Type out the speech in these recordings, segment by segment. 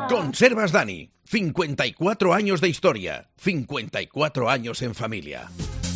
Conservas Dani, 54 años de historia, 54 años en familia.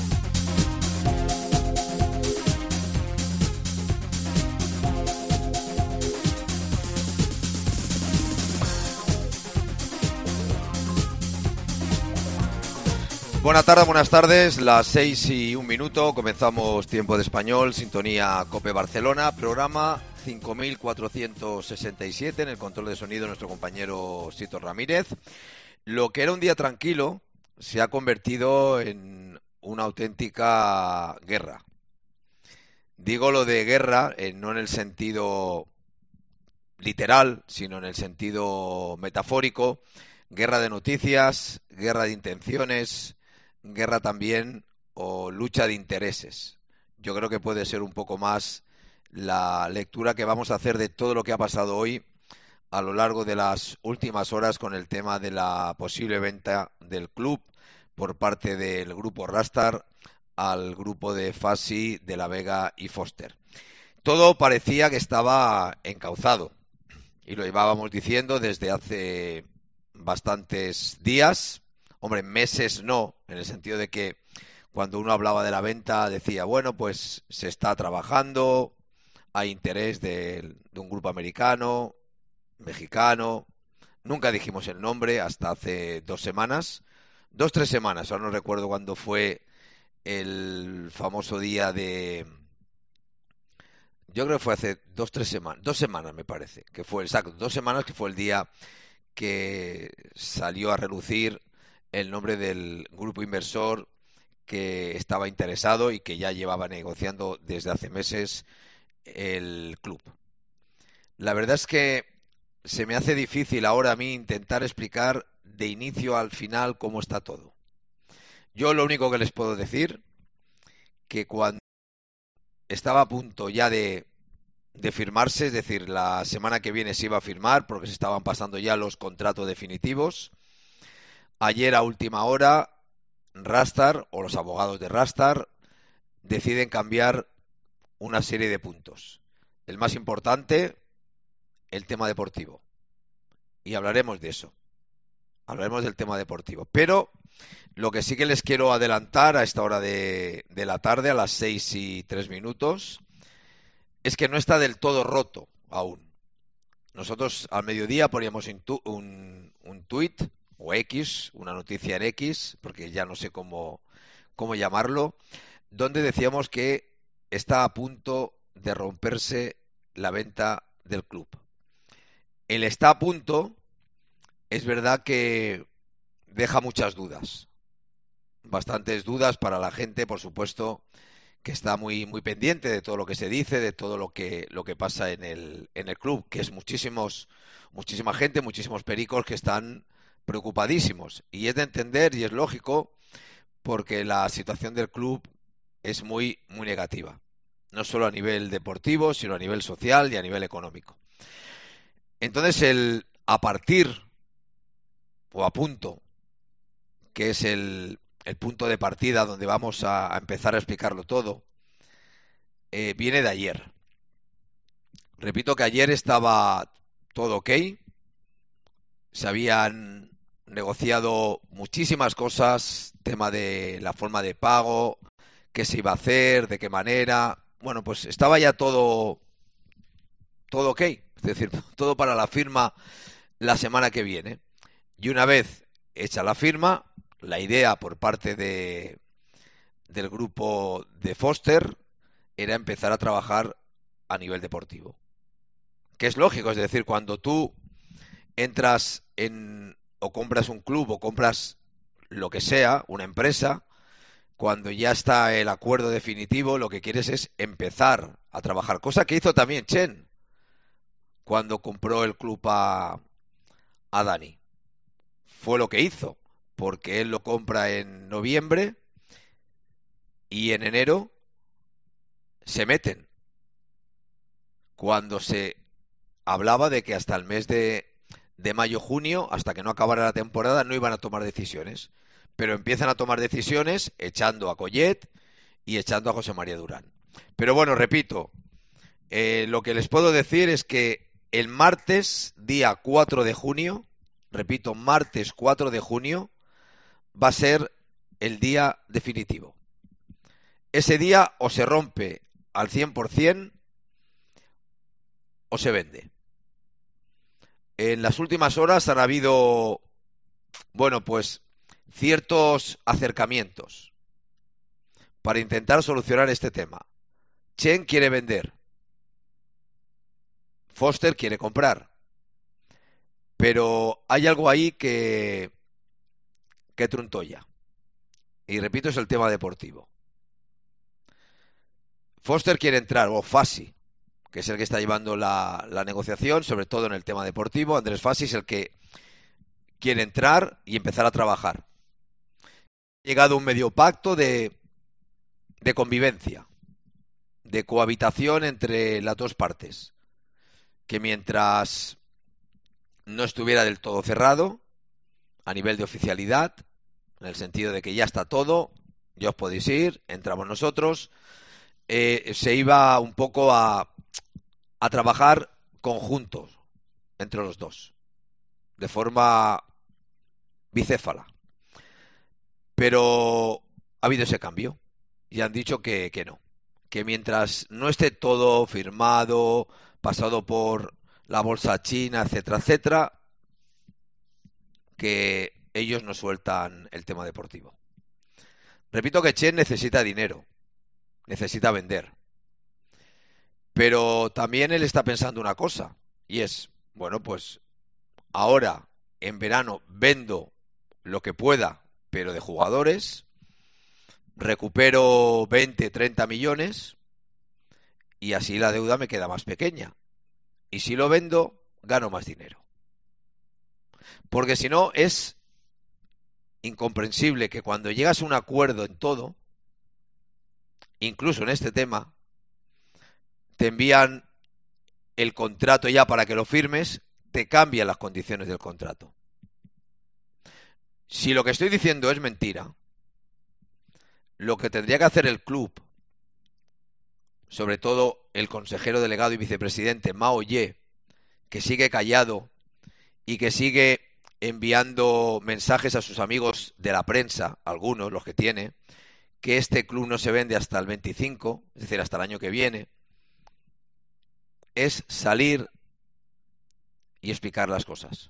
Buenas tardes, las 6:01, comenzamos Tiempo de Español, sintonía COPE Barcelona, programa 5467, en el control de sonido nuestro compañero Sito Ramírez. Lo que era un día tranquilo se ha convertido en una auténtica guerra. Digo lo de guerra, no en el sentido literal, sino en el sentido metafórico. Guerra de noticias, guerra de intenciones, guerra también o lucha de intereses. Yo creo que puede ser un poco más la lectura que vamos a hacer de todo lo que ha pasado hoy a lo largo de las últimas horas con el tema de la posible venta del club por parte del grupo Rastar al grupo de Fassi, De la Vega y Foster. Todo parecía que estaba encauzado y lo llevábamos diciendo desde hace bastantes días, hombre, meses no, en el sentido de que cuando uno hablaba de la venta decía, bueno, pues se está trabajando, hay interés de un grupo americano, mexicano, nunca dijimos el nombre hasta hace 2 semanas, 3 semanas, ahora no recuerdo cuándo fue el famoso día de... Yo creo que fue hace 3 semanas, 2 semanas me parece, que fue exacto, 2 semanas que fue el día que salió a relucir el nombre del grupo inversor que estaba interesado y que ya llevaba negociando desde hace meses el club. La verdad es que se me hace difícil ahora a mí intentar explicar de inicio al final cómo está todo. Yo lo único que les puedo decir, que cuando estaba a punto ya de firmarse, es decir, la semana que viene se iba a firmar porque se estaban pasando ya los contratos definitivos. Ayer a última hora, Rastar o los abogados de Rastar deciden cambiar una serie de puntos. El más importante, el tema deportivo. Y hablaremos de eso. Hablaremos del tema deportivo. Pero lo que sí que les quiero adelantar a esta hora de la tarde, a las 6:03, es que no está del todo roto aún. Nosotros al mediodía poníamos un tuit o X, una noticia en X, porque ya no sé cómo llamarlo, donde decíamos que está a punto de romperse la venta del club. El está a punto es verdad que deja muchas dudas, bastantes dudas para la gente, por supuesto, que está muy pendiente de todo lo que se dice, de todo lo que pasa en el club, que es muchísima gente, muchísimos pericos que están preocupadísimos. Y es de entender y es lógico porque la situación del club es muy negativa. No solo a nivel deportivo, sino a nivel social y a nivel económico. Entonces a partir o a punto, que es el punto de partida donde vamos a empezar a explicarlo todo, viene de ayer. Repito que ayer estaba todo ok, se habían negociado muchísimas cosas, tema de la forma de pago, qué se iba a hacer, de qué manera. Bueno, pues estaba ya todo ok, es decir, todo para la firma la semana que viene. Y una vez hecha la firma, la idea por parte del grupo de Foster era empezar a trabajar a nivel deportivo. Que es lógico, es decir, cuando tú entras o compras un club o compras lo que sea, una empresa, cuando ya está el acuerdo definitivo, lo que quieres es empezar a trabajar. Cosa que hizo también Chen cuando compró el club a Dani. Fue lo que hizo, porque él lo compra en noviembre y en enero se meten. Cuando se hablaba de que hasta el mes de mayo-junio, hasta que no acabara la temporada, no iban a tomar decisiones. Pero empiezan a tomar decisiones echando a Collet y echando a José María Durán. Pero bueno, repito, lo que les puedo decir es que el martes, día 4 de junio, repito, martes 4 de junio, va a ser el día definitivo. Ese día o se rompe al 100% o se vende. En las últimas horas han habido, bueno, pues ciertos acercamientos para intentar solucionar este tema. Chen quiere vender. Foster quiere comprar. Pero hay algo ahí que truntolla. Y repito, es el tema deportivo. Foster quiere entrar, o Fassi, que es el que está llevando la negociación, sobre todo en el tema deportivo. Andrés Fassi es el que quiere entrar y empezar a trabajar. Ha llegado a un medio pacto de convivencia, de cohabitación entre las dos partes, que mientras no estuviera del todo cerrado, a nivel de oficialidad, en el sentido de que ya está todo, ya os podéis ir, entramos nosotros, se iba un poco a trabajar conjuntos entre los dos, de forma bicéfala. Pero ha habido ese cambio y han dicho que no, que mientras no esté todo firmado, pasado por la bolsa china, etcétera, etcétera, que ellos no sueltan el tema deportivo. Repito que Chen necesita dinero, necesita vender. Pero también él está pensando una cosa, y es, bueno, pues ahora en verano vendo lo que pueda, pero de jugadores, recupero 20, 30 millones y así la deuda me queda más pequeña. Y si lo vendo, gano más dinero. Porque si no, es incomprensible que cuando llegas a un acuerdo en todo, incluso en este tema, te envían el contrato ya para que lo firmes, te cambian las condiciones del contrato. Si lo que estoy diciendo es mentira, lo que tendría que hacer el club, sobre todo el consejero delegado y vicepresidente Mao Ye, que sigue callado y que sigue enviando mensajes a sus amigos de la prensa, algunos, los que tiene, que este club no se vende hasta el 25, es decir, hasta el año que viene, es salir y explicar las cosas.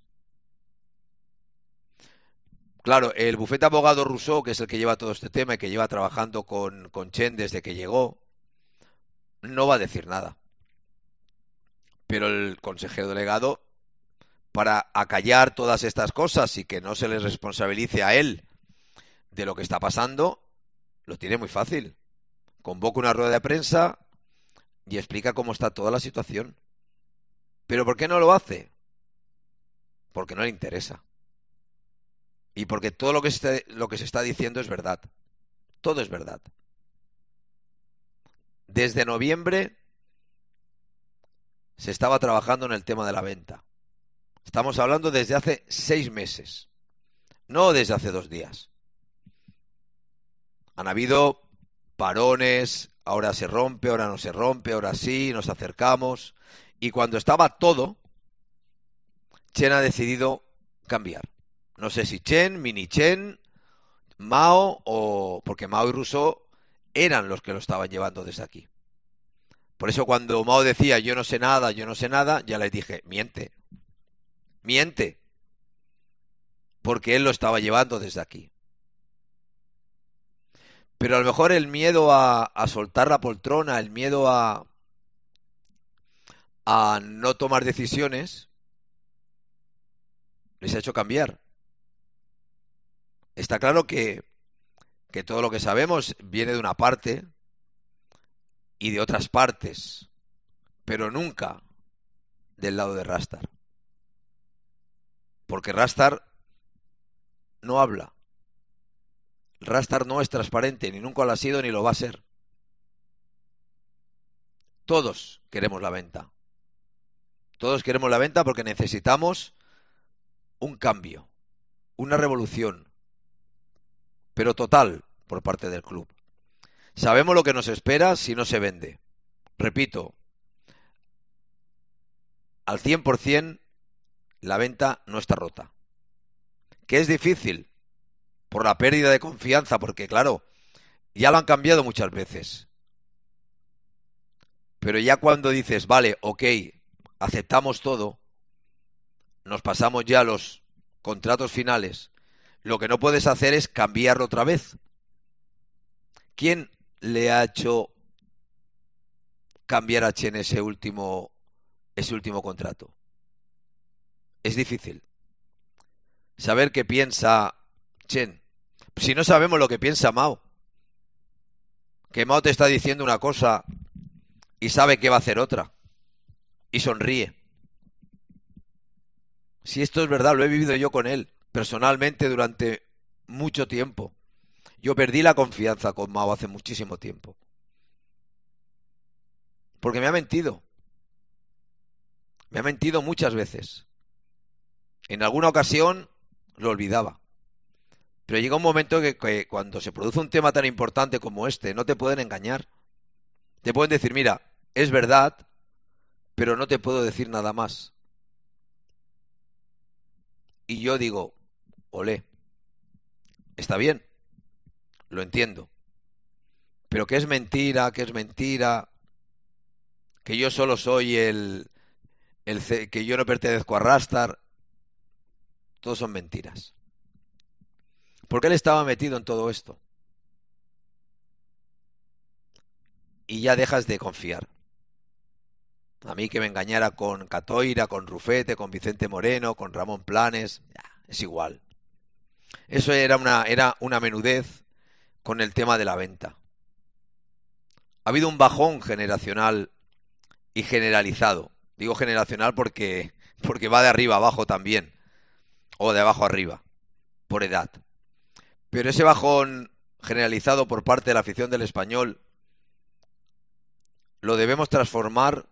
Claro, el bufete abogado Rousseau, que es el que lleva todo este tema y que lleva trabajando con Chen desde que llegó, no va a decir nada. Pero el consejero delegado, para acallar todas estas cosas y que no se le responsabilice a él de lo que está pasando, lo tiene muy fácil. Convoca una rueda de prensa y explica cómo está toda la situación. ¿Pero por qué no lo hace? Porque no le interesa. Y porque todo lo que se está diciendo es verdad. Todo es verdad. Desde noviembre se estaba trabajando en el tema de la venta. Estamos hablando desde hace 6 meses, no desde hace 2 días. Han habido parones, ahora se rompe, ahora no se rompe, ahora sí, nos acercamos. Y cuando estaba todo, Chen ha decidido cambiar. No sé si Chen, Mini Chen, Mao o... porque Mao y Rousseau eran los que lo estaban llevando desde aquí. Por eso cuando Mao decía yo no sé nada, ya les dije, miente. Porque él lo estaba llevando desde aquí. Pero a lo mejor el miedo a soltar la poltrona, el miedo a no tomar decisiones, les ha hecho cambiar. Está claro que todo lo que sabemos viene de una parte y de otras partes, pero nunca del lado de Rastar. Porque Rastar no habla. Rastar no es transparente, ni nunca lo ha sido ni lo va a ser. Todos queremos la venta. Todos queremos la venta porque necesitamos un cambio, una revolución, pero total por parte del club. Sabemos lo que nos espera si no se vende. Repito, al 100% la venta no está rota. que es difícil por la pérdida de confianza, porque claro, ya lo han cambiado muchas veces. Pero ya cuando dices, vale, ok, aceptamos todo, nos pasamos ya a los contratos finales, lo que no puedes hacer es cambiarlo otra vez. ¿Quién le ha hecho cambiar a Chen ese último contrato? Es difícil saber qué piensa Chen. Si no sabemos lo que piensa Mao, que Mao te está diciendo una cosa y sabe que va a hacer otra, y sonríe. Si esto es verdad, lo he vivido yo con él, personalmente, durante mucho tiempo. Yo perdí la confianza con Mao hace muchísimo tiempo. Porque me ha mentido. Me ha mentido muchas veces. En alguna ocasión lo olvidaba. Pero llega un momento que cuando se produce un tema tan importante como este, no te pueden engañar. Te pueden decir, mira, es verdad, pero no te puedo decir nada más. Y yo digo, olé, está bien, lo entiendo. Pero que es mentira, que yo solo soy que yo no pertenezco a Rastar, todo son mentiras. Porque él estaba metido en todo esto. Y ya dejas de confiar. A mí que me engañara con Catoira, con Rufete, con Vicente Moreno, con Ramón Planes, es igual. Eso era una menudez con el tema de la venta. Ha habido un bajón generacional y generalizado. Digo generacional porque va de arriba abajo también, o de abajo arriba, por edad. Pero ese bajón generalizado por parte de la afición del Español lo debemos transformar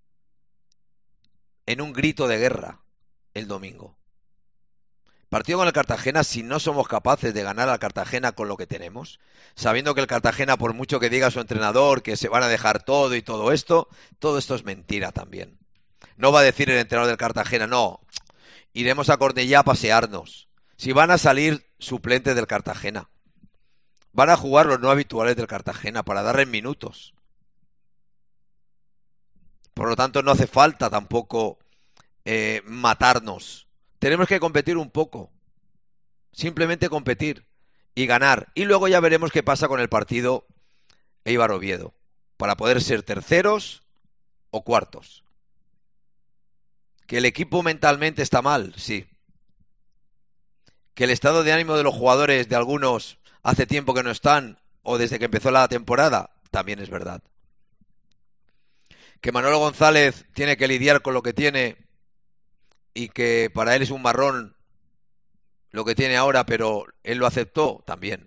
en un grito de guerra el domingo. Partido con el Cartagena, si no somos capaces de ganar al Cartagena con lo que tenemos, sabiendo que el Cartagena, por mucho que diga su entrenador que se van a dejar todo y todo esto es mentira también. No va a decir el entrenador del Cartagena, no, iremos a Cornellá a pasearnos. Si van a salir suplentes del Cartagena, van a jugar los no habituales del Cartagena para darles minutos. Por lo tanto, no hace falta tampoco matarnos. Tenemos que competir un poco. Simplemente competir y ganar. Y luego ya veremos qué pasa con el partido Eibar-Oviedo, para poder ser terceros o cuartos. ¿Que el equipo mentalmente está mal? Sí. ¿Que el estado de ánimo de los jugadores, de algunos, hace tiempo que no están, o desde que empezó la temporada? También es verdad. ¿Que Manolo González tiene que lidiar con lo que tiene y que para él es un marrón lo que tiene ahora, pero él lo aceptó? También.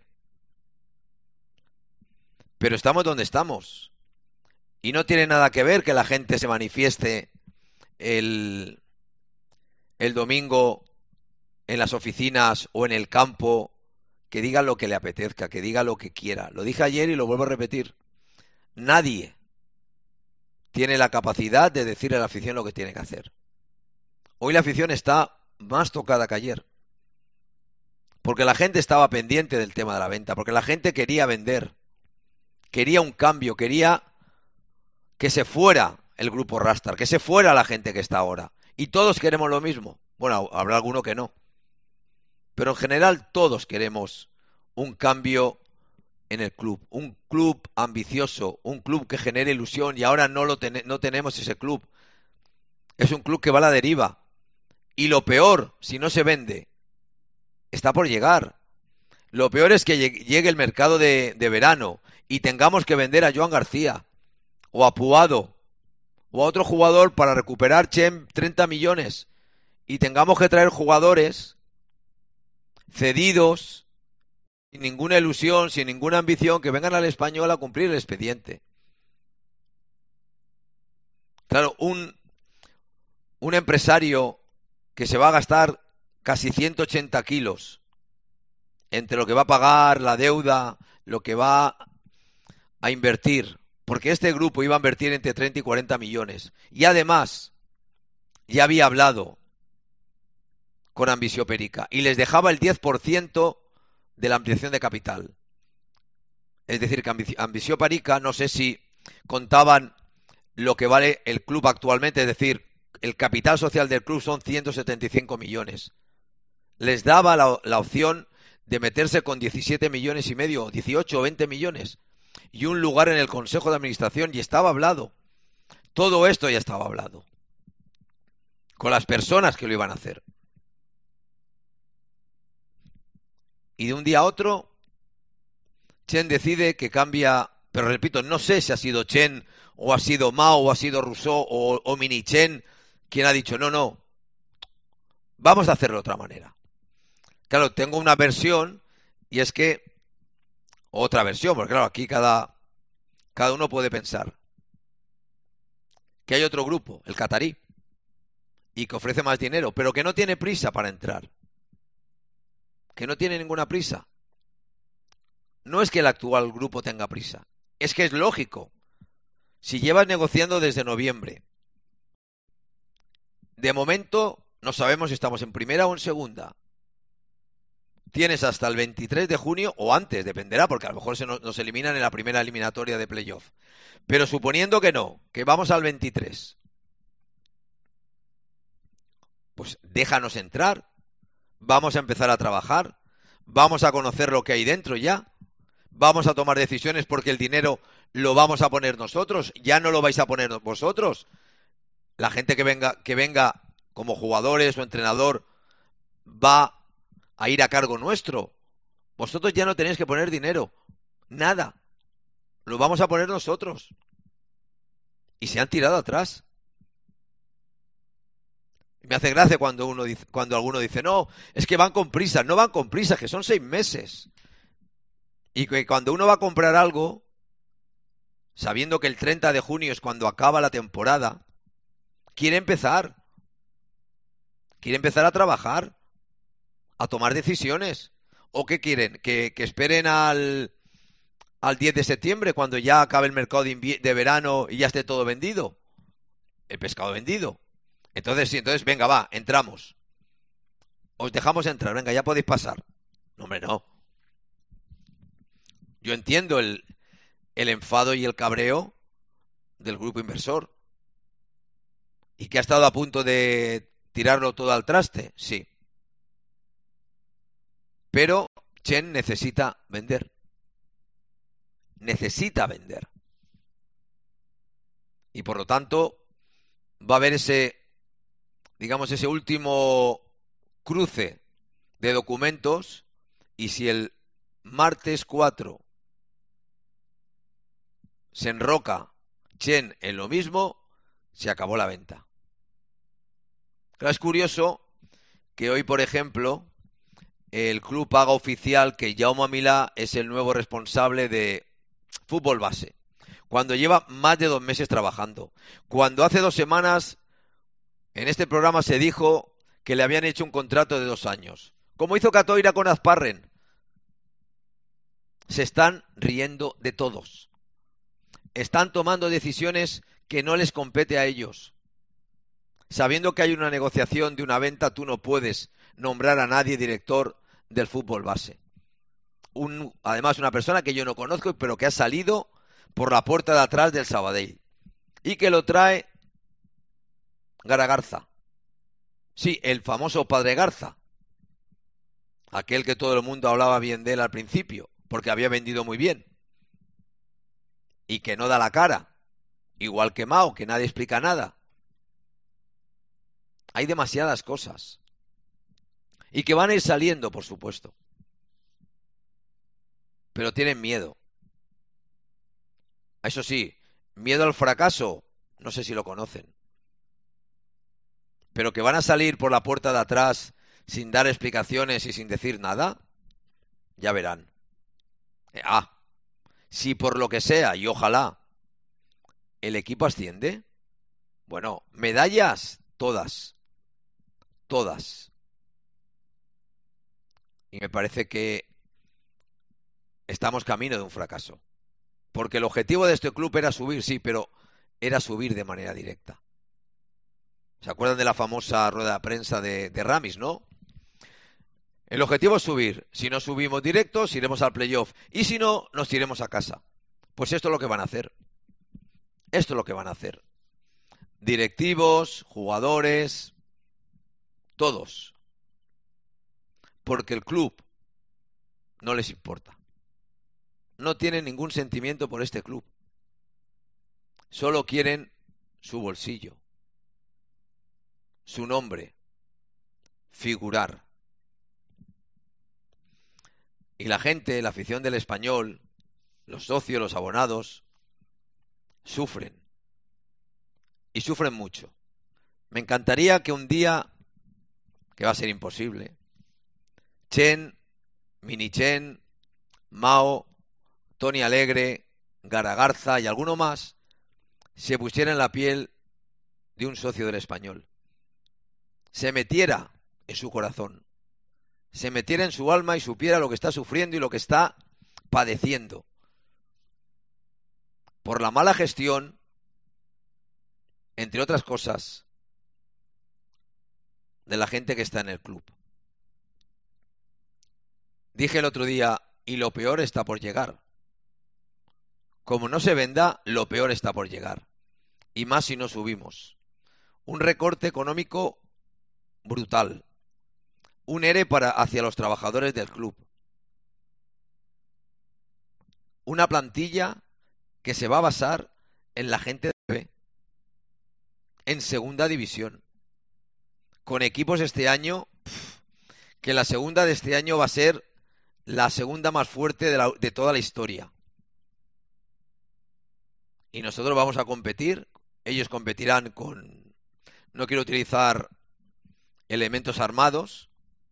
Pero estamos donde estamos. Y no tiene nada que ver que la gente se manifieste el domingo en las oficinas o en el campo, que diga lo que le apetezca, que diga lo que quiera. Lo dije ayer y lo vuelvo a repetir. Nadie tiene la capacidad de decirle a la afición lo que tiene que hacer. Hoy la afición está más tocada que ayer. Porque la gente estaba pendiente del tema de la venta, porque la gente quería vender, quería un cambio, quería que se fuera el grupo Rastar, que se fuera la gente que está ahora. Y todos queremos lo mismo. Bueno, habrá alguno que no. Pero en general todos queremos un cambio en el club. Un club ambicioso, un club que genere ilusión, y ahora no tenemos ese club. Es un club que va a la deriva. Y lo peor, si no se vende, está por llegar. Lo peor es que llegue el mercado de verano y tengamos que vender a Joan García o a Puado o a otro jugador para recuperar 30 millones y tengamos que traer jugadores cedidos, sin ninguna ilusión, sin ninguna ambición, que vengan al Español a cumplir el expediente. Claro, un empresario que se va a gastar casi 180 kilos entre lo que va a pagar, la deuda, lo que va a invertir, porque este grupo iba a invertir entre 30 y 40 millones. Y además, ya había hablado con Ambisio Perica y les dejaba el 10% de la ampliación de capital. Es decir, que Ambisio Perica, no sé si contaban lo que vale el club actualmente, es decir, el capital social del club son 175 millones. Les daba la opción de meterse con 17 millones y medio, 18 o 20 millones, y un lugar en el Consejo de Administración, y estaba hablado. Todo esto ya estaba hablado. Con las personas que lo iban a hacer. Y de un día a otro, Chen decide que cambia, pero repito, no sé si ha sido Chen, o ha sido Mao, o ha sido Rousseau, o Mini Chen, quien ha dicho, no, vamos a hacerlo de otra manera. Claro, tengo una versión, y es que, otra versión, porque claro, aquí cada uno puede pensar que hay otro grupo, el catarí, y que ofrece más dinero, pero que no tiene prisa para entrar. Que no tiene ninguna prisa. No es que el actual grupo tenga prisa, es que es lógico. Si llevas negociando desde noviembre, de momento no sabemos si estamos en primera o en segunda. Tienes hasta el 23 de junio o antes, dependerá, porque a lo mejor nos eliminan en la primera eliminatoria de playoff. Pero suponiendo que no, que vamos al 23, pues déjanos entrar, vamos a empezar a trabajar, vamos a conocer lo que hay dentro ya, vamos a tomar decisiones porque el dinero lo vamos a poner nosotros, ya no lo vais a poner vosotros. La gente que venga como jugadores o entrenador va a ir a cargo nuestro. Vosotros ya no tenéis que poner dinero, nada, lo vamos a poner nosotros. Y se han tirado atrás. Me hace gracia cuando alguno dice, no, es que van con prisa. No van con prisa, que son 6 meses. Y que cuando uno va a comprar algo, sabiendo que el 30 de junio es cuando acaba la temporada, quiere empezar a trabajar, a tomar decisiones. ¿O qué quieren? ¿Que esperen al 10 de septiembre, cuando ya acabe el mercado de verano y ya esté todo vendido? El pescado vendido. Entonces, sí, venga, va, entramos. Os dejamos entrar, venga, ya podéis pasar. No, hombre, no. Yo entiendo el enfado y el cabreo del grupo inversor. ¿Y que ha estado a punto de tirarlo todo al traste? Sí. Pero Chen necesita vender. Necesita vender. Y por lo tanto, va a haber ese último cruce de documentos, y si el martes 4 se enroca Chen en lo mismo, se acabó la venta. Claro, es curioso que hoy, por ejemplo, el club haga oficial que Jaume Milà es el nuevo responsable de fútbol base, cuando lleva más de 2 meses trabajando. Cuando hace 2 semanas en este programa se dijo que le habían hecho un contrato de 2 años. Como hizo Catoira con Azparren. Se están riendo de todos. Están tomando decisiones que no les compete a ellos. Sabiendo que hay una negociación de una venta, tú no puedes nombrar a nadie director del fútbol base. Además, una persona que yo no conozco, pero que ha salido por la puerta de atrás del Sabadell. Y que lo trae Garza. Sí, el famoso padre Garza. Aquel que todo el mundo hablaba bien de él al principio, porque había vendido muy bien. Y que no da la cara. Igual que Mao, que nadie explica nada. Hay demasiadas cosas. Y que van a ir saliendo, por supuesto. Pero tienen miedo. Eso sí, miedo al fracaso, no sé si lo conocen. Pero que van a salir por la puerta de atrás sin dar explicaciones y sin decir nada, ya verán. Si por lo que sea, y ojalá, el equipo asciende, bueno, medallas, todas. Todas. Y me parece que estamos camino de un fracaso. Porque el objetivo de este club era subir, sí, pero era subir de manera directa. ¿Se acuerdan de la famosa rueda de prensa de Ramis, no? El objetivo es subir. Si no subimos directos, iremos al playoff. Y si no, nos iremos a casa. Pues esto es lo que van a hacer. Esto es lo que van a hacer. Directivos, jugadores, todos. Porque el club no les importa. No tienen ningún sentimiento por este club. Solo quieren su bolsillo, su nombre, figurar. Y la gente, la afición del Español, los socios, los abonados, sufren. Y sufren mucho. Me encantaría que un día, que va a ser imposible, Chen, Mini Chen, Mao, Tony Alegre, Garagarza y alguno más se pusiera en la piel de un socio del Español. Se metiera en su corazón. Se metiera en su alma y supiera lo que está sufriendo y lo que está padeciendo. Por la mala gestión, entre otras cosas, de la gente que está en el club. Dije el otro día, y lo peor está por llegar. Como no se venda, lo peor está por llegar. Y más si no subimos. Un recorte económico brutal. Un ERE hacia los trabajadores del club. Una plantilla que se va a basar en la gente de B, en segunda división. Con equipos este año, que la segunda de este año va a ser la segunda más fuerte de toda la historia. Y nosotros vamos a competir. Ellos competirán con... No quiero utilizar elementos armados.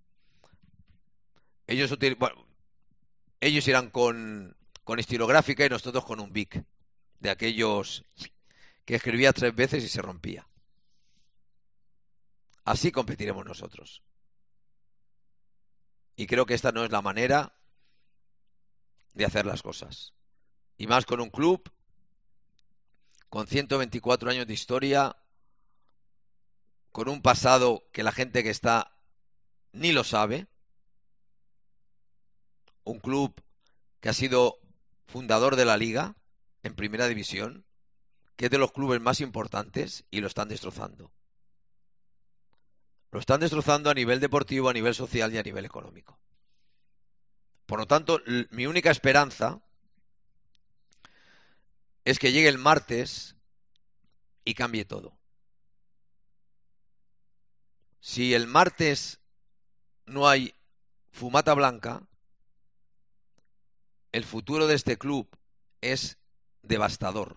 Ellos irán con estilográfica y nosotros con un Bic. De aquellos que escribía 3 veces y se rompía. Así competiremos nosotros. Y creo que esta no es la manera de hacer las cosas. Y más con un club con 124 años de historia, con un pasado que la gente que está ni lo sabe. Un club que ha sido fundador de la Liga en Primera División, que es de los clubes más importantes, y lo están destrozando. Lo están destrozando a nivel deportivo, a nivel social y a nivel económico. Por lo tanto, mi única esperanza es que llegue el martes y cambie todo. Si el martes no hay fumata blanca, el futuro de este club es devastador.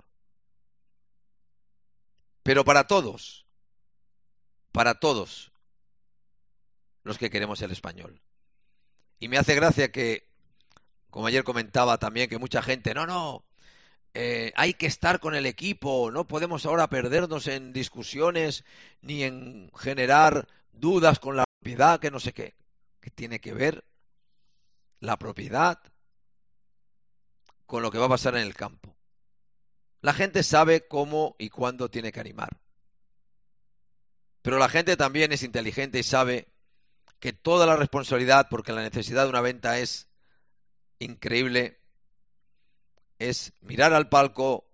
Pero para todos los que queremos el Español. Y me hace gracia que, como ayer comentaba también, que mucha gente, hay que estar con el equipo, no podemos ahora perdernos en discusiones ni en generar dudas con la propiedad, que no sé qué. ¿Qué tiene que ver la propiedad con lo que va a pasar en el campo? La gente sabe cómo y cuándo tiene que animar. Pero la gente también es inteligente y sabe que toda la responsabilidad, porque la necesidad de una venta es increíble, es mirar al palco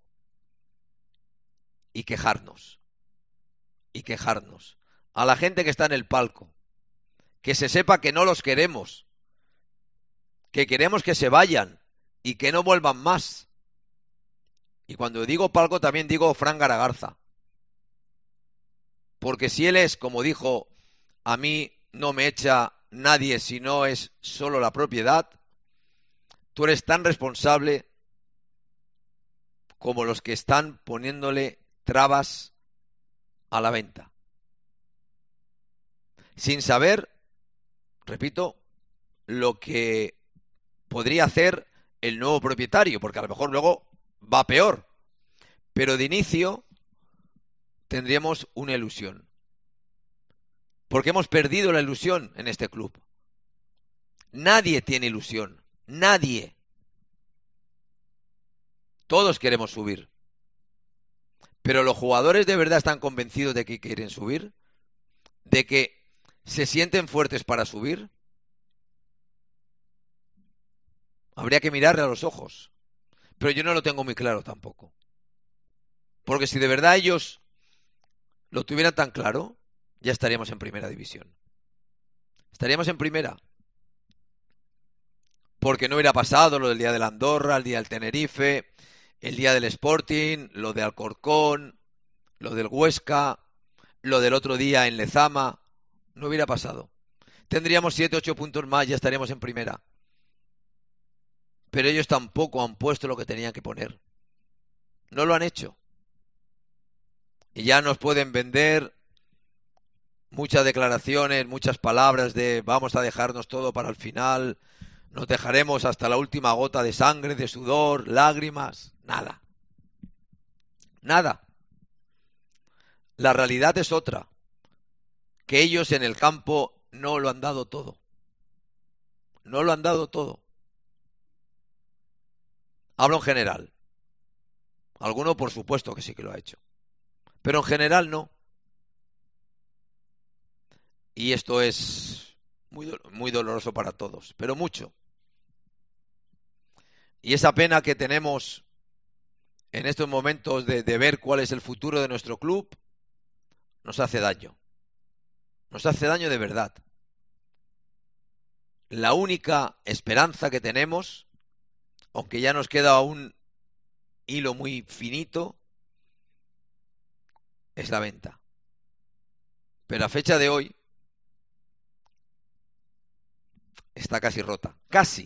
y quejarnos. Y quejarnos. A la gente que está en el palco. Que se sepa que no los queremos. Que queremos que se vayan y que no vuelvan más. Y cuando digo palco también digo Fran Garagarza. Porque si él es, como dijo, a mí no me echa nadie si no es solo la propiedad, tú eres tan responsable como los que están poniéndole trabas a la venta. Sin saber, repito, lo que podría hacer el nuevo propietario, porque a lo mejor luego va peor. Pero de inicio tendríamos una ilusión. Porque hemos perdido la ilusión en este club. Nadie tiene ilusión. Nadie. Todos queremos subir. Pero los jugadores de verdad están convencidos de que quieren subir. De que se sienten fuertes para subir. Habría que mirarle a los ojos. Pero yo no lo tengo muy claro tampoco. Porque si de verdad ellos lo tuvieran tan claro, ya estaríamos en primera división. Estaríamos en primera. Porque no hubiera pasado lo del día de la Andorra, el día del Tenerife, el día del Sporting, lo de Alcorcón, lo del Huesca, lo del otro día en Lezama. No hubiera pasado. Tendríamos 7, 8 puntos más, ya estaríamos en primera. Pero ellos tampoco han puesto lo que tenían que poner. No lo han hecho. Y ya nos pueden vender muchas declaraciones, muchas palabras de vamos a dejarnos todo para el final, nos dejaremos hasta la última gota de sangre, de sudor, lágrimas. Nada. Nada. La realidad es otra. Que ellos en el campo no lo han dado todo. No lo han dado todo. Hablo en general. Alguno por supuesto que sí que lo ha hecho. Pero en general no. Y esto es muy doloroso para todos, pero mucho. Y esa pena que tenemos en estos momentos de ver cuál es el futuro de nuestro club, nos hace daño. Nos hace daño de verdad. La única esperanza que tenemos, aunque ya nos queda un hilo muy finito, es la venta. Pero a fecha de hoy está casi rota. Casi.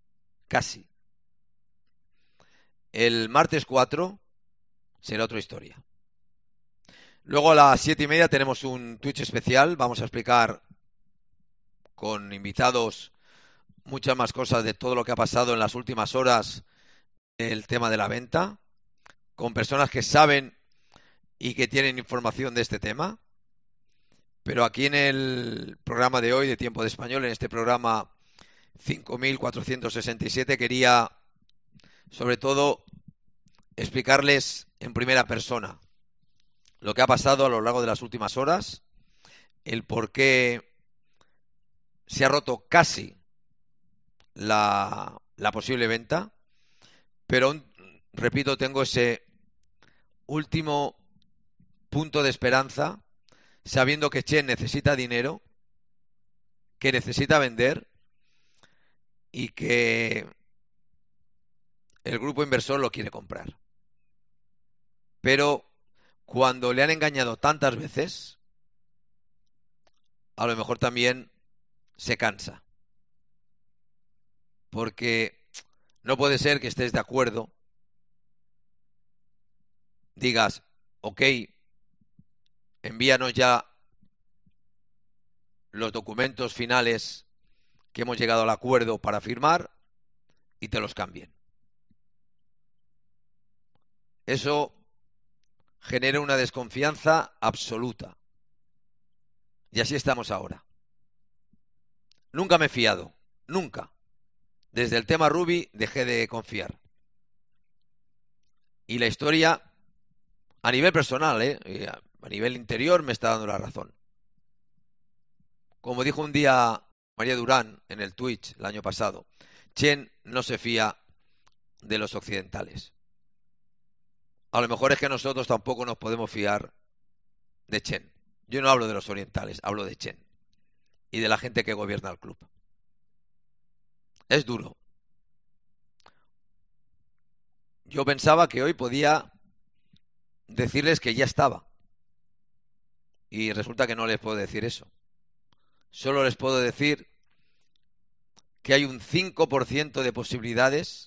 El martes 4 será otra historia. Luego a las 7:30 tenemos un Twitch especial. Vamos a explicar con invitados muchas más cosas de todo lo que ha pasado en las últimas horas del tema de la venta, con personas que saben y que tienen información de este tema. Pero aquí en el programa de hoy de Tiempo de Español, en este programa 5467, quería sobre todo explicarles en primera persona lo que ha pasado a lo largo de las últimas horas, el por qué se ha roto casi la posible venta, pero repito, tengo ese último punto de esperanza, sabiendo que Chen necesita dinero, que necesita vender y que el grupo inversor lo quiere comprar. Pero cuando le han engañado tantas veces, a lo mejor también se cansa. Porque no puede ser que estés de acuerdo, digas, ok, envíanos ya los documentos finales que hemos llegado al acuerdo para firmar y te los cambien. Eso genera una desconfianza absoluta. Y así estamos ahora. Nunca me he fiado, nunca. Desde el tema Rubi dejé de confiar. Y la historia, a nivel personal, a nivel interior, me está dando la razón. Como dijo un día María Durán en el Twitch el año pasado, Chen no se fía de los occidentales. A lo mejor es que nosotros tampoco nos podemos fiar de Chen. Yo no hablo de los orientales, hablo de Chen y de la gente que gobierna el club. Es duro. Yo pensaba que hoy podía decirles que ya estaba. Y resulta que no les puedo decir eso. Solo les puedo decir que hay un 5% de posibilidades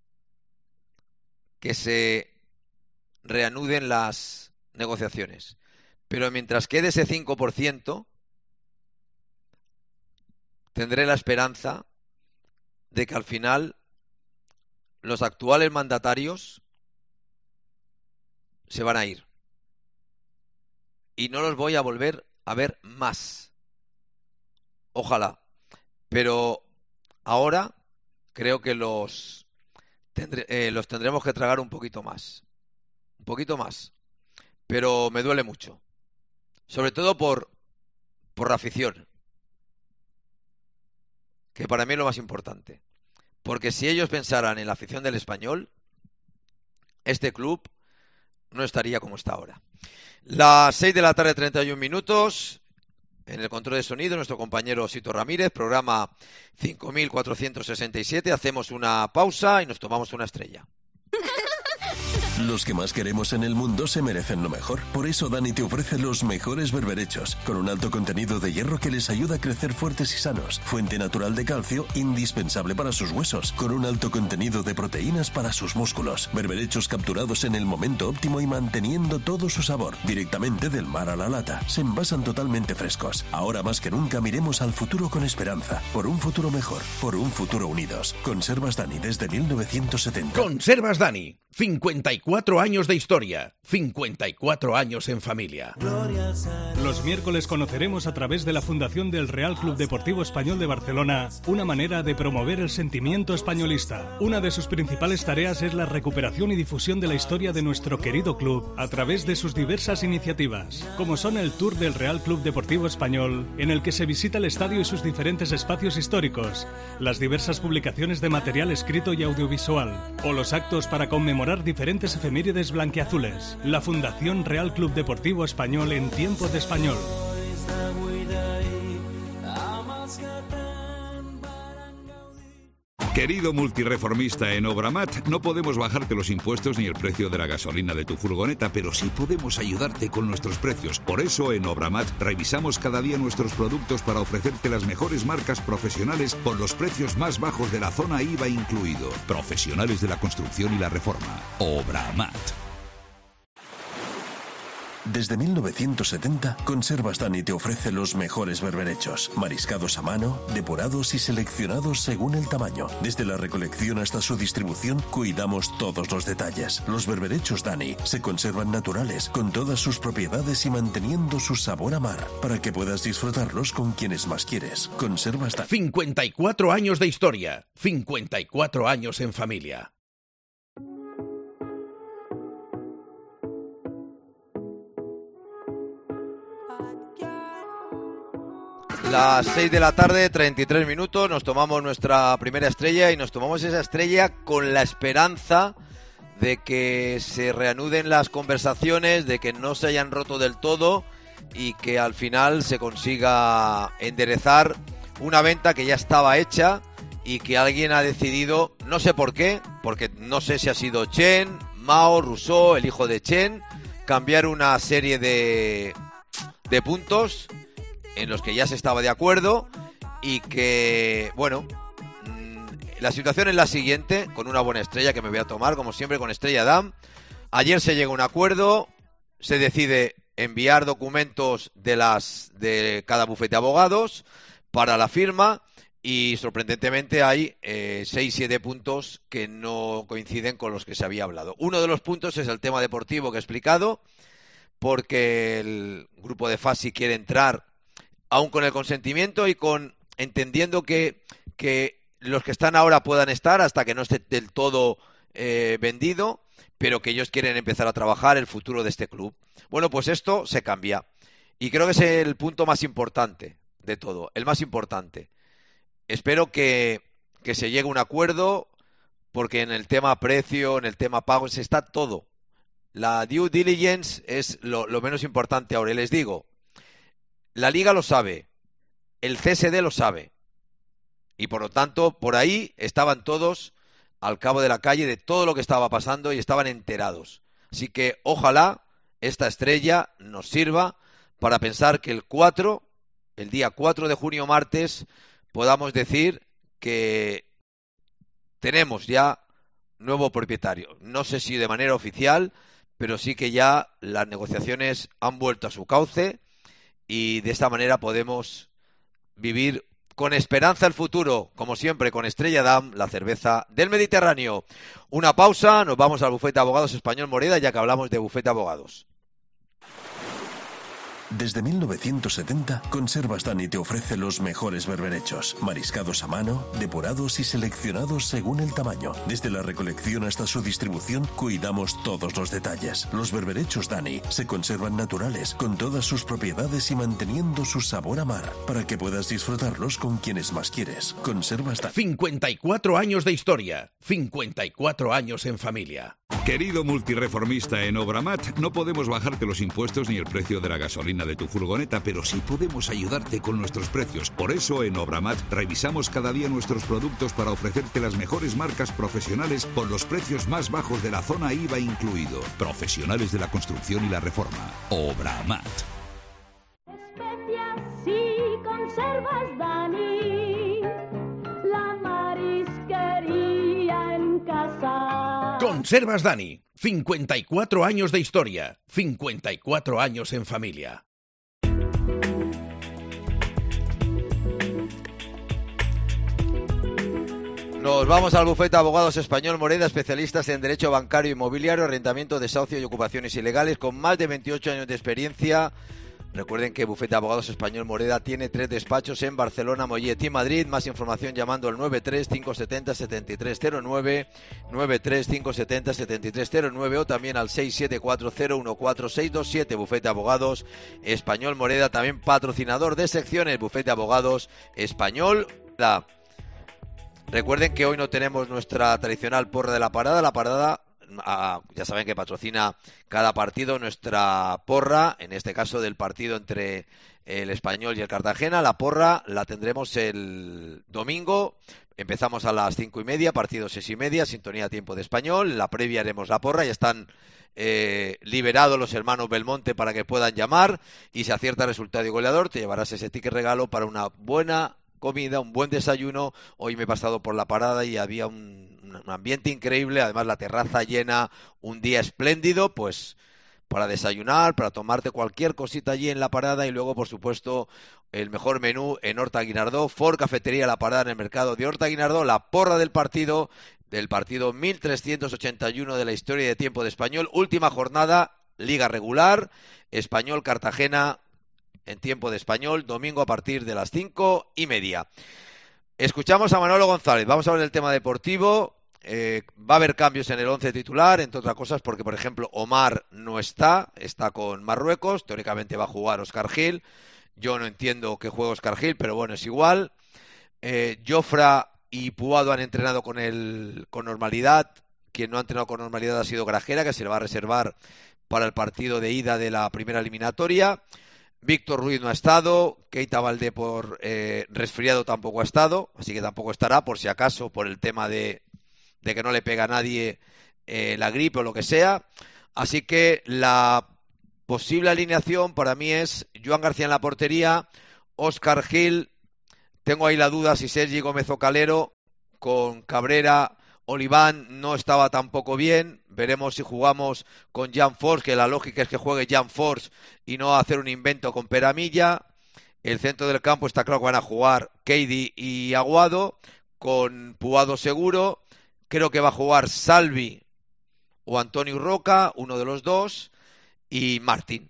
que se reanuden las negociaciones. Pero mientras quede ese 5%, tendré la esperanza de que al final los actuales mandatarios se van a ir. Y no los voy a volver a ver más. Ojalá. Pero ahora creo que los tendremos que tragar un poquito más. Un poquito más. Pero me duele mucho. Sobre todo por la afición. Que para mí es lo más importante. Porque si ellos pensaran en la afición del Español, este club no estaría como está ahora. Las 6 de la tarde, 31 minutos. En el control de sonido, nuestro compañero Sito Ramírez, programa 5467. Hacemos una pausa y nos tomamos una estrella. Los que más queremos en el mundo se merecen lo mejor. Por eso Dani te ofrece los mejores berberechos, con un alto contenido de hierro que les ayuda a crecer fuertes y sanos. Fuente natural de calcio, indispensable para sus huesos, con un alto contenido de proteínas para sus músculos. Berberechos capturados en el momento óptimo y manteniendo todo su sabor, directamente del mar a la lata. Se envasan totalmente frescos. Ahora más que nunca miremos al futuro con esperanza. Por un futuro mejor, por un futuro unidos. Conservas Dani desde 1970. Conservas Dani. 54 años de historia, 54 años en familia. Los miércoles conoceremos a través de la Fundación del Real Club Deportivo Español de Barcelona una manera de promover el sentimiento españolista. Una de sus principales tareas es la recuperación y difusión de la historia de nuestro querido club a través de sus diversas iniciativas, como son el Tour del Real Club Deportivo Español, en el que se visita el estadio y sus diferentes espacios históricos, las diversas publicaciones de material escrito y audiovisual, o los actos para conmemorar diferentes efemérides blanquiazules. La Fundación Real Club Deportivo Español en tiempo de español. Querido multireformista en Obramat, no podemos bajarte los impuestos ni el precio de la gasolina de tu furgoneta, pero sí podemos ayudarte con nuestros precios. Por eso en Obramat revisamos cada día nuestros productos para ofrecerte las mejores marcas profesionales con los precios más bajos de la zona IVA incluido. Profesionales de la construcción y la reforma. Obramat. Desde 1970, Conservas Dani te ofrece los mejores berberechos, mariscados a mano, depurados y seleccionados según el tamaño. Desde la recolección hasta su distribución, cuidamos todos los detalles. Los berberechos Dani se conservan naturales, con todas sus propiedades y manteniendo su sabor a mar, para que puedas disfrutarlos con quienes más quieres. Conservas Dani. 54 años de historia, 54 años en familia. Las 6 de la tarde, 33 minutos, nos tomamos nuestra primera estrella y nos tomamos esa estrella con la esperanza de que se reanuden las conversaciones, de que no se hayan roto del todo y que al final se consiga enderezar una venta que ya estaba hecha y que alguien ha decidido, no sé por qué, porque no sé si ha sido Chen, Mao, Rousseau, el hijo de Chen, cambiar una serie de puntos en los que ya se estaba de acuerdo y que, bueno, la situación es la siguiente, con una buena estrella que me voy a tomar, como siempre, con Estrella Damm. Ayer se llega a un acuerdo, se decide enviar documentos de cada bufete de abogados para la firma y, sorprendentemente, hay 6-7 puntos que no coinciden con los que se había hablado. Uno de los puntos es el tema deportivo que he explicado, porque el grupo de FASI quiere entrar aún con el consentimiento y entendiendo que los que están ahora puedan estar hasta que no esté del todo vendido, pero que ellos quieren empezar a trabajar el futuro de este club. Bueno, pues esto se cambia. Y creo que es el punto más importante de todo, el más importante. Espero que se llegue a un acuerdo, porque en el tema precio, en el tema pagos, está todo. La due diligence es lo menos importante ahora. Y les digo, la Liga lo sabe, el CSD lo sabe y por lo tanto por ahí estaban todos al cabo de la calle de todo lo que estaba pasando y estaban enterados. Así que ojalá esta estrella nos sirva para pensar que el día 4 de junio, martes, podamos decir que tenemos ya nuevo propietario. No sé si de manera oficial, pero sí que ya las negociaciones han vuelto a su cauce. Y de esta manera podemos vivir con esperanza el futuro, como siempre, con Estrella Damm, la cerveza del Mediterráneo. Una pausa, nos vamos al bufete de abogados Español Moreda, ya que hablamos de bufete de abogados. Desde 1970, Conservas Dani te ofrece los mejores berberechos, mariscados a mano, depurados y seleccionados según el tamaño. Desde la recolección hasta su distribución, cuidamos todos los detalles. Los berberechos Dani se conservan naturales, con todas sus propiedades y manteniendo su sabor a mar, para que puedas disfrutarlos con quienes más quieres. Conservas Dani. 54 años de historia, 54 años en familia. Querido multireformista en Obramat, no podemos bajarte los impuestos ni el precio de la gasolina de tu furgoneta, pero sí podemos ayudarte con nuestros precios. Por eso en Obramat revisamos cada día nuestros productos para ofrecerte las mejores marcas profesionales con los precios más bajos de la zona IVA incluido. Profesionales de la construcción y la reforma. Obramat. Especias y conservas Dani, la marisquería en casa. Conservas Dani, 54 años de historia, 54 años en familia. Nos vamos al bufete de abogados Español Moreda, especialistas en derecho bancario, inmobiliario, arrendamiento, desahucio y ocupaciones ilegales, con más de 28 años de experiencia. Recuerden que Bufete de Abogados Español Moreda tiene 3 despachos en Barcelona, Mollet y Madrid. Más información llamando al 93-570-7309, 93-570-7309 o también al 674-014-627. Bufete de Abogados Español Moreda, también patrocinador de secciones. Bufete de Abogados Español Moreda. Recuerden que hoy no tenemos nuestra tradicional porra de la parada. La parada, ya saben que patrocina cada partido nuestra porra, en este caso del partido entre el Español y el Cartagena. La porra la tendremos el domingo. Empezamos a las 5:30, partido 6:30, sintonía tiempo de Español. La previa haremos la porra, ya están liberados los hermanos Belmonte para que puedan llamar. Y si acierta resultado y goleador, te llevarás ese ticket regalo para una buena comida, un buen desayuno. Hoy me he pasado por la parada y había un ambiente increíble, además la terraza llena, un día espléndido, pues para desayunar, para tomarte cualquier cosita allí en la parada. Y luego, por supuesto, el mejor menú en Horta Guinardó, Ford Cafetería La Parada en el mercado de Horta Guinardó. La porra del partido 1381 de la historia de tiempo de Español, última jornada, liga regular, Español Cartagena en tiempo de Español, domingo a partir de las 5:30. Escuchamos a Manolo González. Vamos a ver el tema deportivo. Va a haber cambios en el 11 titular, entre otras cosas porque, por ejemplo, Omar no está con Marruecos. Teóricamente va a jugar Óscar Gil. Yo no entiendo que juegue Óscar Gil, pero bueno, es igual. Jofra y Puado han entrenado con normalidad. Quien no ha entrenado con normalidad ha sido Grajera, que se le va a reservar para el partido de ida de la primera eliminatoria. Víctor Ruiz no ha estado, Keita Valdé por resfriado tampoco ha estado, así que tampoco estará, por si acaso, por el tema de que no le pega a nadie la gripe o lo que sea. Así que la posible alineación para mí es Joan García en la portería, Óscar Gil, tengo ahí la duda si Sergi Gómez o Calero, con Cabrera. Oliván no estaba tampoco bien. Veremos si jugamos con Jan Force, que la lógica es que juegue Jan Force y no hacer un invento con Peramilla. El centro del campo está claro que van a jugar Keidi y Aguado, con Puado seguro. Creo que va a jugar Salvi o Antonio Roca, uno de los dos, y Martín.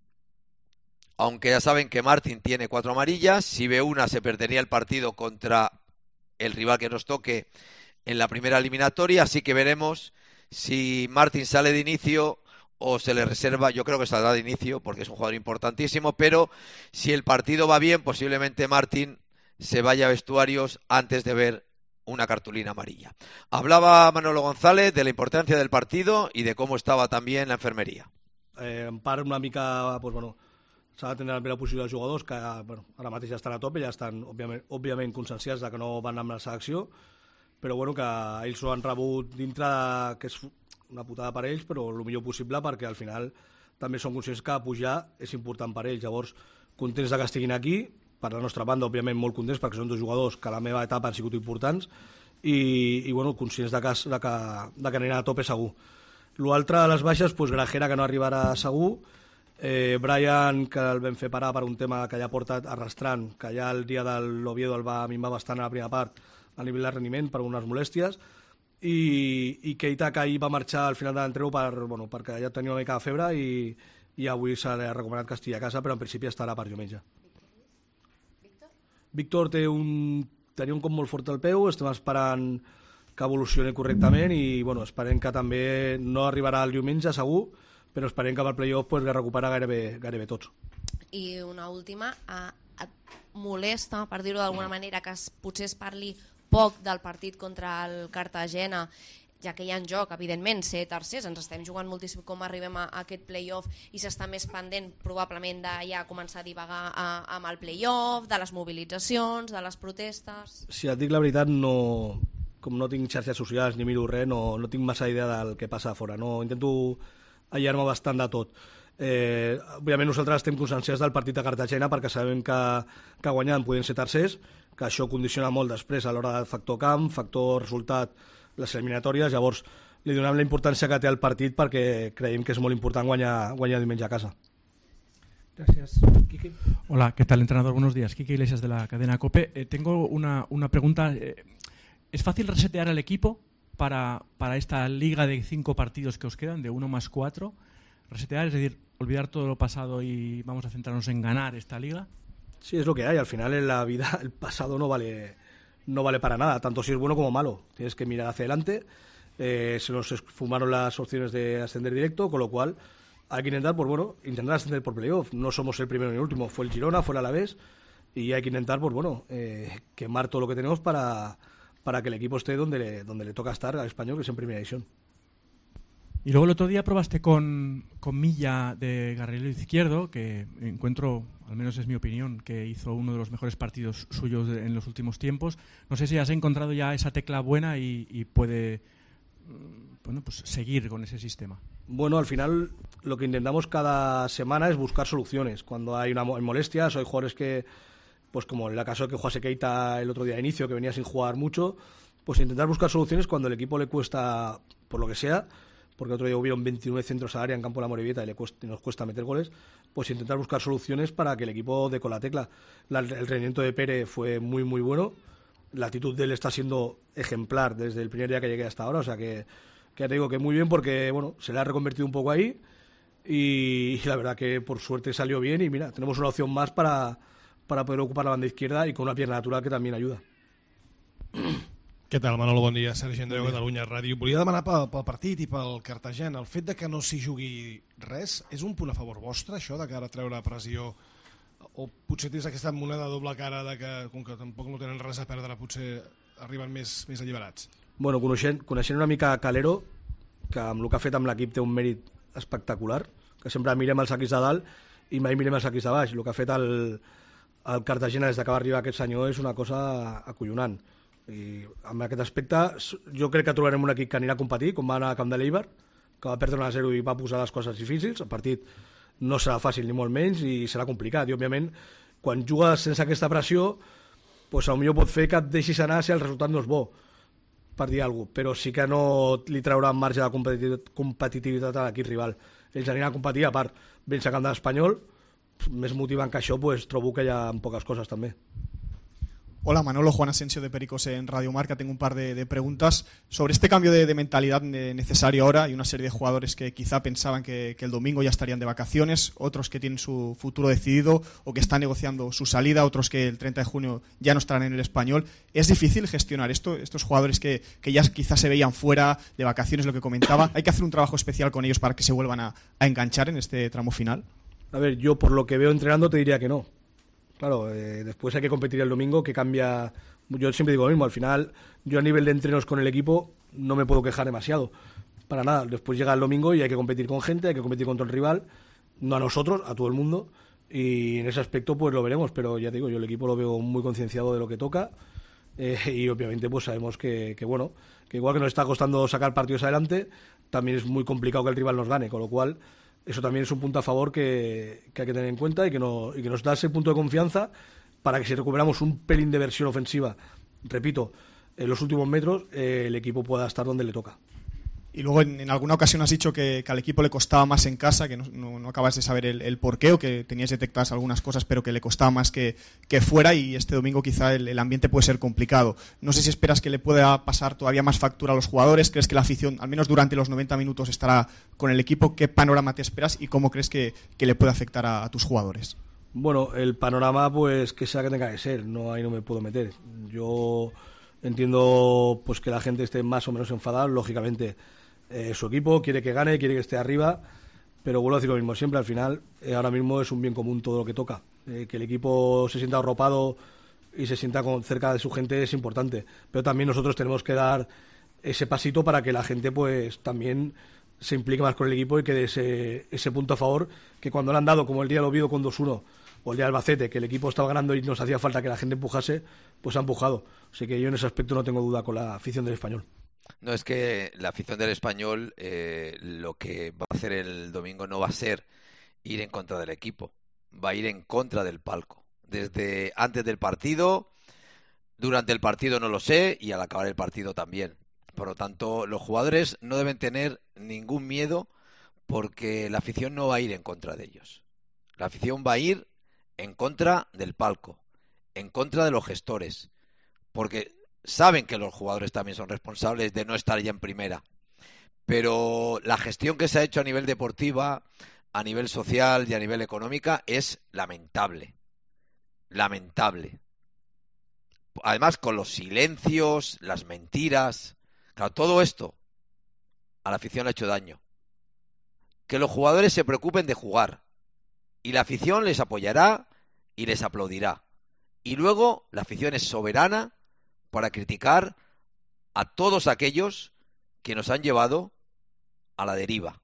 Aunque ya saben que Martín tiene 4 amarillas. Si ve una, se perdería el partido contra el rival que nos toque en la primera eliminatoria, así que veremos si Martín sale de inicio o se le reserva. Yo creo que saldrá de inicio porque es un jugador importantísimo, pero si el partido va bien, posiblemente Martín se vaya a vestuarios antes de ver una cartulina amarilla. Hablaba Manolo González de la importancia del partido y de cómo estaba también la enfermería. En part una mica, pues bueno, s'ha de tenir la primera posició dels jugadors que bueno, ara mateix ja estan a tope, ja estan òbviament conscienciats de que no van amb la selecció, però bueno, que ells ho han rebut dintre de, que és una putada per ells, però el millor possible, perquè al final també són conscients que pujar és important per ells. Llavors, contents de que estiguin aquí, per la nostra banda, òbviament molt contents, perquè són 2 jugadors que a la meva etapa han sigut importants, i bueno, conscients de que aniran a tope segur. L'altre de les baixes, doncs Grajera, que no arribarà segur, Brian, que el vam fer parar per un tema que ja porta arrastrant, que ja el dia de l'Oviedo el va minvar bastant a la primera part a nivell de rendiment per unes molèsties, i Keita, que ahir va marxar al final de l'entreu perquè ja tenia una mica de febre, i i avui s'ha recomanat que estigui a casa, però en principi estarà per diumenge. Víctor tenia un cop molt fort al peu, estem esperant que evolucioni correctament i bueno, esperem que també no arribarà el diumenge segur, però esperem que per playoff pues, recupera gairebé tots. I una última, et molesta, per dir-ho d'alguna manera, que potser es parli poc del partit contra el Cartagena, ja que hi ha en joc, evidentment, ser tercers, ens estem jugant moltíssim com arribem a aquest playoff i s'està més pendent probablement de ja començar a divagar amb el playoff, de les mobilitzacions, de les protestes... Si et dic la veritat, com no tinc xarxes socials ni miro res, no tinc massa idea del que passa a fora, intento aïllar-me bastant de tot. Òbviament nosaltres estem conscienciats del partit de Cartagena perquè sabem que guanyant podem ser tercers, que això condiciona molt després a l'hora del factor camp, factor resultat, les eliminatòries, llavors li donem la importància que té el partit perquè creiem que és molt important guanyar diumenge a casa. Gracias. Quique. Hola, ¿qué tal, entrenador? Buenos días. Quique Iglesias de la cadena COPE. Tengo una pregunta. ¿Es fácil resetear al equipo para esta liga de 5 partidos que os quedan, de 1 más 4? Resetear, es decir, olvidar todo lo pasado y vamos a centrarnos en ganar esta liga. Sí, es lo que hay. Al final en la vida el pasado no vale para nada, tanto si es bueno como malo. Tienes que mirar hacia adelante. Se nos esfumaron las opciones de ascender directo, con lo cual hay que intentar ascender por playoff. No somos el primero ni el último. Fue el Girona, fue el Alavés y hay que intentar quemar todo lo que tenemos para que el equipo esté donde le toca estar al Español, que es en primera división. Y luego el otro día probaste con Milla de carrilero izquierdo, que encuentro, al menos es mi opinión, que hizo uno de los mejores partidos suyos en los últimos tiempos. No sé si has encontrado ya esa tecla buena y puede pues seguir con ese sistema. Bueno, al final lo que intentamos cada semana es buscar soluciones. Cuando hay molestias o hay jugadores que, pues como en el caso de que jugase Keita el otro día de inicio, que venía sin jugar mucho, pues intentar buscar soluciones cuando el equipo le cuesta, por lo que sea, porque otro día hubieron 29 centros al área en campo de la Morevieta y nos cuesta meter goles, pues intentar buscar soluciones para que el equipo dé con la tecla. El rendimiento de Pérez fue muy muy bueno, la actitud de él está siendo ejemplar desde el primer día que llegué hasta ahora, o sea que te digo que muy bien porque se le ha reconvertido un poco ahí y la verdad que por suerte salió bien y mira, tenemos una opción más para poder ocupar la banda izquierda y con una pierna natural que también ayuda. Què tal, Manolo? Bon dia. Sergi Andreu, Catalunya Ràdio. Volia demanar pel partit i pel Cartagena. El fet de que no s'hi jugui res és un punt a favor vostre, això, de cara a treure pressió? O potser tens aquesta moneda doble cara de que, com que tampoc no tenen res a perdre, potser arriben més alliberats? Bueno, coneixent una mica Calero, que amb el que ha fet amb l'equip té un mèrit espectacular, que sempre mirem els equips de dalt i mai mirem els equips de baix. El que ha fet el Cartagena des que va arribar aquest senyor és una cosa acollonant. I amb aquest aspecte jo crec que trobarem un equip que anirà a competir, com va anar a Camp de l'Eibar, que va perdre 1-0 i va posar les coses difícils. El partit no serà fàcil ni molt menys i serà complicat, i òbviament quan jugues sense aquesta pressió pues potser pot fer que et deixis anar si el resultat no és bo, per dir alguna cosa, però sí que no li traurà marge de competitivitat a l'equip rival. Ells aniran a competir, a part vèncer a Camp de l'Espanyol, més motivant que això pues trobo que hi ha poques coses també. Hola Manolo, Juan Asensio de Pericos en Radio Marca. Tengo un par de preguntas sobre este cambio de mentalidad necesario ahora. Hay una serie de jugadores que quizá pensaban que el domingo ya estarían de vacaciones, otros que tienen su futuro decidido o que están negociando su salida, otros que el 30 de junio ya no estarán en el Español. ¿Es difícil gestionar esto? Estos jugadores que ya quizás se veían fuera de vacaciones, lo que comentaba, ¿hay que hacer un trabajo especial con ellos para que se vuelvan a enganchar en este tramo final? A ver, yo por lo que veo entrenando te diría que no. Claro, después hay que competir el domingo, que cambia. Yo siempre digo lo mismo, al final yo a nivel de entrenos con el equipo no me puedo quejar demasiado, para nada. Después llega el domingo y hay que competir con gente, hay que competir contra el rival, no a nosotros, a todo el mundo, y en ese aspecto pues lo veremos, pero ya te digo, yo el equipo lo veo muy concienciado de lo que toca, y obviamente pues sabemos que igual que nos está costando sacar partidos adelante, también es muy complicado que el rival nos gane, con lo cual eso también es un punto a favor que hay que tener en cuenta y que nos da ese punto de confianza para que si recuperamos un pelín de versión ofensiva, repito, en los últimos metros, el equipo pueda estar donde le toca. Y luego en alguna ocasión has dicho que al equipo le costaba más en casa, que no acabas de saber el porqué, o que tenías detectadas algunas cosas, pero que le costaba más que fuera, y este domingo quizá el ambiente puede ser complicado. No sé si esperas que le pueda pasar todavía más factura a los jugadores. ¿Crees que la afición, al menos durante los 90 minutos, estará con el equipo? ¿Qué panorama te esperas y cómo crees que le puede afectar a tus jugadores? Bueno, el panorama pues que sea que tenga que ser, ahí no me puedo meter. Yo entiendo pues que la gente esté más o menos enfadada, lógicamente. Su equipo quiere que gane, quiere que esté arriba, pero vuelvo a decir lo mismo siempre, al final ahora mismo es un bien común todo lo que toca. Que el equipo se sienta arropado y se sienta cerca de su gente es importante, pero también nosotros tenemos que dar ese pasito para que la gente pues también se implique más con el equipo y que dé ese punto a favor, que cuando le han dado, como el día del Oviedo con 2-1 o el día del Albacete, que el equipo estaba ganando y nos hacía falta que la gente empujase, pues ha empujado. Así que yo en ese aspecto no tengo duda con la afición del Español. No, es que la afición del Español lo que va a hacer el domingo no va a ser ir en contra del equipo, va a ir en contra del palco. Desde antes del partido, durante el partido no lo sé, y al acabar el partido también. Por lo tanto, los jugadores no deben tener ningún miedo, porque la afición no va a ir en contra de ellos. La afición va a ir en contra del palco, en contra de los gestores, porque saben que los jugadores también son responsables de no estar ya en primera. Pero la gestión que se ha hecho a nivel deportiva, a nivel social y a nivel económica es lamentable. Lamentable. Además, con los silencios, las mentiras. Claro, todo esto a la afición le ha hecho daño. Que los jugadores se preocupen de jugar. Y la afición les apoyará y les aplaudirá. Y luego la afición es soberana para criticar a todos aquellos que nos han llevado a la deriva.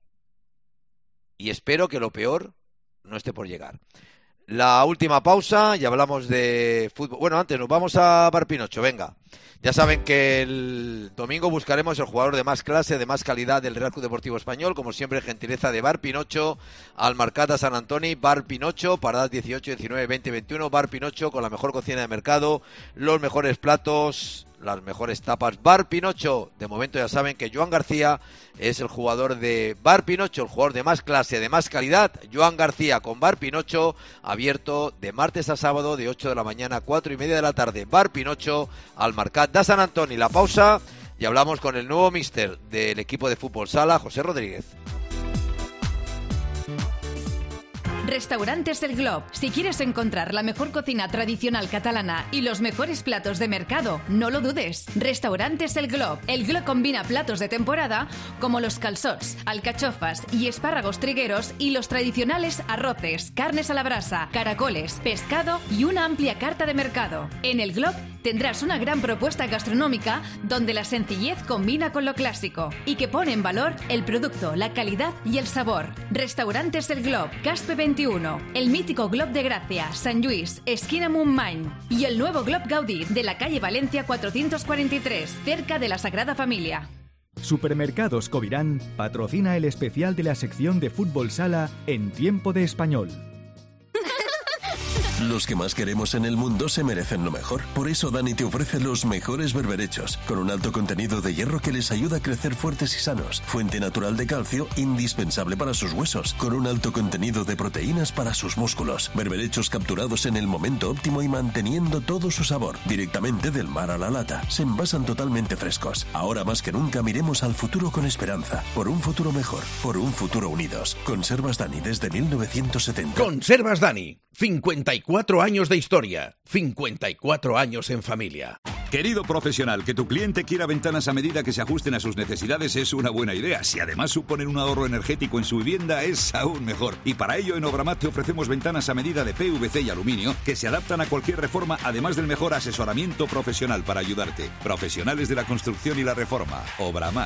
Y espero que lo peor no esté por llegar. La última pausa, y hablamos de fútbol. Bueno, antes nos vamos a Bar Pinocho, venga. Ya saben que el domingo buscaremos el jugador de más clase, de más calidad del Real Club Deportivo Español. Como siempre, gentileza de Bar Pinocho, al Mercat Sant Antoni. Bar Pinocho, paradas 18, 19, 20, 21. Bar Pinocho, con la mejor cocina de mercado, los mejores platos, las mejores tapas. Bar Pinocho. De momento ya saben que Joan García es el jugador de Bar Pinocho, el jugador de más clase, de más calidad. Joan García con Bar Pinocho, abierto de martes a sábado de 8 de la mañana a 4 y media de la tarde. Bar Pinocho, al Mercat Sant Antoni. La pausa y hablamos con el nuevo míster del equipo de fútbol sala, José Rodríguez. Restaurantes El Glob. Si quieres encontrar la mejor cocina tradicional catalana y los mejores platos de mercado, no lo dudes. Restaurantes El Glob. El Glob combina platos de temporada como los calçots, alcachofas y espárragos trigueros, y los tradicionales arroces, carnes a la brasa, caracoles, pescado y una amplia carta de mercado. En El Glob tendrás una gran propuesta gastronómica donde la sencillez combina con lo clásico y que pone en valor el producto, la calidad y el sabor. Restaurantes El Glob, Caspe 21, el mítico Glob de Gracia, Sant Lluís, esquina Montmany, y el nuevo Glob Gaudí de la calle Valencia 443, cerca de la Sagrada Familia. Supermercados Covirán patrocina el especial de la sección de fútbol sala en Tiempo de Español. Los que más queremos en el mundo se merecen lo mejor. Por eso Dani te ofrece los mejores berberechos, con un alto contenido de hierro que les ayuda a crecer fuertes y sanos. Fuente natural de calcio, indispensable para sus huesos, con un alto contenido de proteínas para sus músculos. Berberechos capturados en el momento óptimo y manteniendo todo su sabor. Directamente del mar a la lata. Se envasan totalmente frescos. Ahora más que nunca miremos al futuro con esperanza. Por un futuro mejor. Por un futuro unidos. Conservas Dani desde 1970. Conservas Dani. 54 años de historia, 54 años en familia. Querido profesional, que tu cliente quiera ventanas a medida que se ajusten a sus necesidades es una buena idea. Si además suponen un ahorro energético en su vivienda, es aún mejor. Y para ello en Obramat te ofrecemos ventanas a medida de PVC y aluminio que se adaptan a cualquier reforma, además del mejor asesoramiento profesional para ayudarte. Profesionales de la construcción y la reforma. Obramat.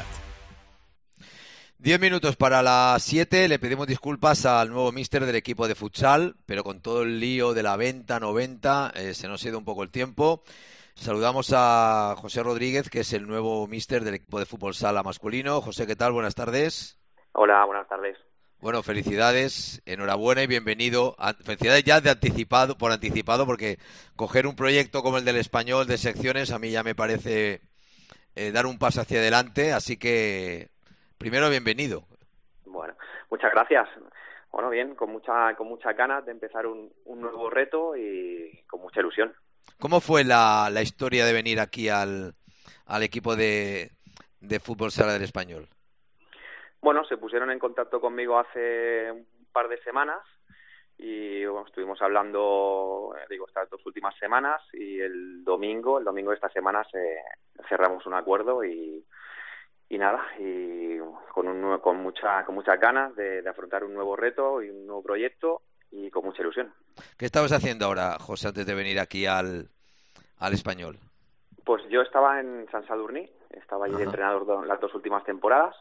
10 minutos para las 7, le pedimos disculpas al nuevo míster del equipo de futsal, pero con todo el lío de la venta, no venta, se nos ha ido un poco el tiempo. Saludamos a José Rodríguez, que es el nuevo míster del equipo de fútbol sala masculino. José, ¿qué tal? Buenas tardes. Hola, buenas tardes. Bueno, felicidades, enhorabuena y bienvenido. Felicidades ya de anticipado, porque coger un proyecto como el del Español de secciones a mí ya me parece dar un paso hacia adelante, así que Primero, bienvenido. Bueno, muchas gracias. Bueno, bien, con muchas ganas de empezar un nuevo reto y con mucha ilusión. ¿Cómo fue la historia de venir aquí al equipo de fútbol sala del Español? Bueno, se pusieron en contacto conmigo hace un par de semanas y bueno, estuvimos hablando, estas 2 últimas semanas, y el domingo de esta semana cerramos un acuerdo y nada, y con muchas ganas de afrontar un nuevo reto y un nuevo proyecto y con mucha ilusión. ¿Qué estabas haciendo ahora, José, antes de venir aquí al Español? Pues yo estaba en Sant Sadurní, estaba allí de entrenador las 2 últimas temporadas,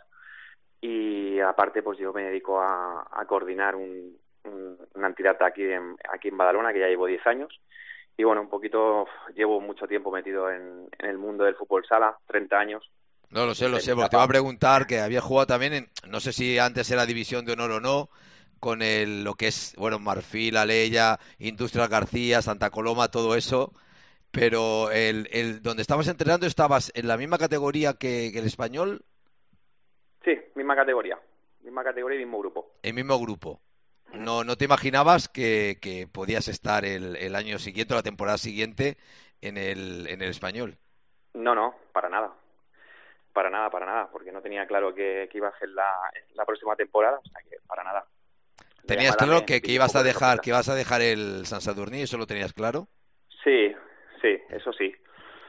y aparte pues yo me dedico a coordinar una entidad aquí en Badalona, que ya llevo 10 años, y bueno, un poquito, llevo mucho tiempo metido en el mundo del fútbol sala, 30 años. No, lo sé, porque te iba a preguntar que había jugado también no sé si antes era División de Honor o no, con lo que es, bueno, Marfil, Alella, Industrias García, Santa Coloma, todo eso, pero donde estabas entrenando, ¿estabas en la misma categoría que el Español? Sí, misma categoría y mismo grupo. El mismo grupo. ¿No te imaginabas que podías estar el año siguiente o la temporada siguiente en el Español? No, para nada, porque no tenía claro que iba a hacer la próxima temporada, o sea que para nada. ¿Tenías claro que ibas a dejar el Sant Sadurní? ¿Eso lo tenías claro? Sí, eso sí.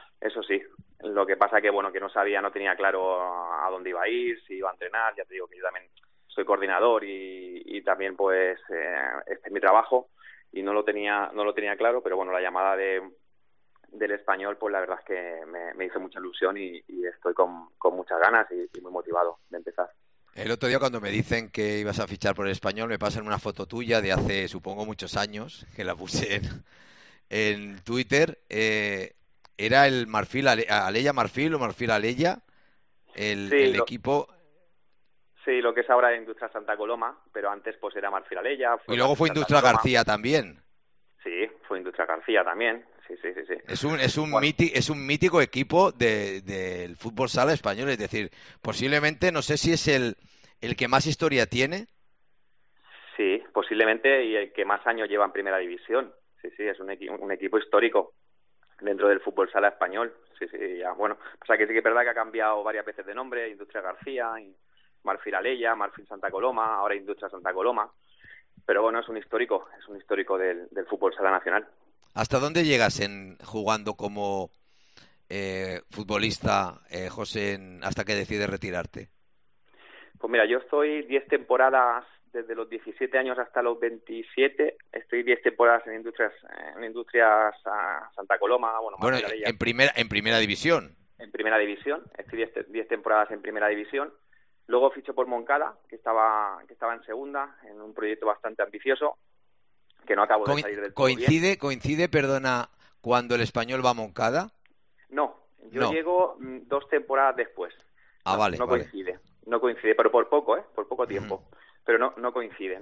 Lo que pasa que bueno, que no tenía claro a dónde iba a ir, si iba a entrenar. Ya te digo que yo también soy coordinador y también pues este es mi trabajo y no lo tenía claro, pero bueno, la llamada del Español, pues la verdad es que me hizo mucha ilusión y estoy con muchas ganas y muy motivado de empezar. El otro día cuando me dicen que ibas a fichar por el Español, me pasan una foto tuya de hace, supongo, muchos años, que la puse en Twitter. Era el Marfil Alella Marfil o Marfil Alella, el equipo. Sí, lo que es ahora Industria Santa Coloma, pero antes pues era Marfil Alella. Y luego fue Industria García también. Sí, fue Industria García también. Sí. Es un mítico equipo del fútbol sala español, es decir, posiblemente, no sé si es el que más historia tiene. Sí, posiblemente, y el que más años lleva en primera división. Sí, es un equipo histórico dentro del fútbol sala español. Sí, ya, bueno, o sea que sí que es verdad que ha cambiado varias veces de nombre, Industria García, Marfil Alella, Marfil Santa Coloma, ahora Industria Santa Coloma, pero bueno, es un histórico del fútbol sala nacional. ¿Hasta dónde llegas jugando como futbolista, José, hasta que decides retirarte? Pues mira, yo estoy 10 temporadas, desde los 17 años hasta los 27, estoy 10 temporadas en Industrias Santa Coloma. Bueno, en primera división. En primera división, estoy 10 temporadas en primera división. Luego ficho por Moncada, que estaba en segunda, en un proyecto bastante ambicioso, que no acabo de salir del todo bien. ¿Coincide, perdona, cuando el Español va a Moncada? No, yo llego 2 temporadas después. Vale. No coincide, pero por poco tiempo. Pero no coincide.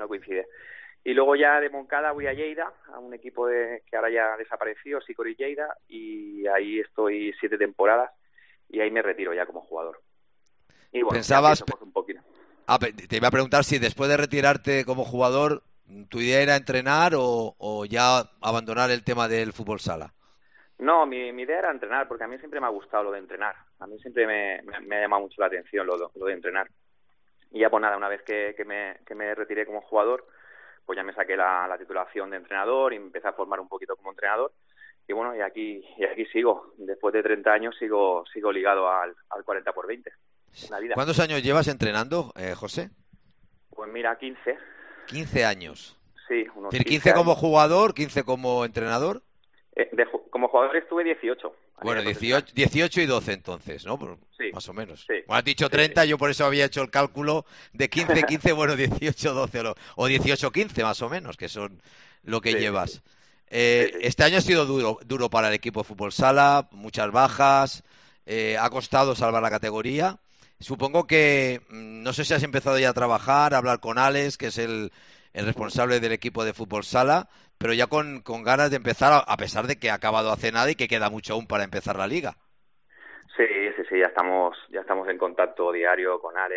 Y luego ya de Moncada voy a Lleida, a un equipo que ahora ya ha desaparecido, Sicori Lleida, y ahí estoy 7 temporadas y ahí me retiro ya como jugador. Y bueno, pensabas, un poquito. Te iba a preguntar si después de retirarte como jugador, ¿tu idea era entrenar o ya abandonar el tema del fútbol sala? No, mi idea era entrenar, porque a mí siempre me ha gustado lo de entrenar. A mí siempre me ha llamado mucho la atención lo de entrenar. Y ya pues nada, una vez que me retiré como jugador, pues ya me saqué la titulación de entrenador y me empecé a formar un poquito como entrenador. Y bueno, y aquí sigo. Después de 30 años sigo ligado al 40x20. La vida. ¿Cuántos años llevas entrenando, José? Pues mira, 15. 15 años. Sí, unos 15 como jugador, 15 como entrenador. Como jugador estuve 18. Bueno, 18 y 12 entonces, ¿no? Sí. Más o menos. Sí. Bueno, has dicho 30, yo por eso había hecho el cálculo de 15, 15, bueno, 18, 12 o 18, 15 más o menos, que son lo que llevas. Este año ha sido duro para el equipo de fútbol sala, muchas bajas, ha costado salvar la categoría. Supongo que, no sé si has empezado ya a trabajar, a hablar con Alex, que es el responsable del equipo de fútbol sala, pero ya con ganas de empezar, a pesar de que ha acabado hace nada y que queda mucho aún para empezar la liga. Sí, ya estamos en contacto diario con Alex,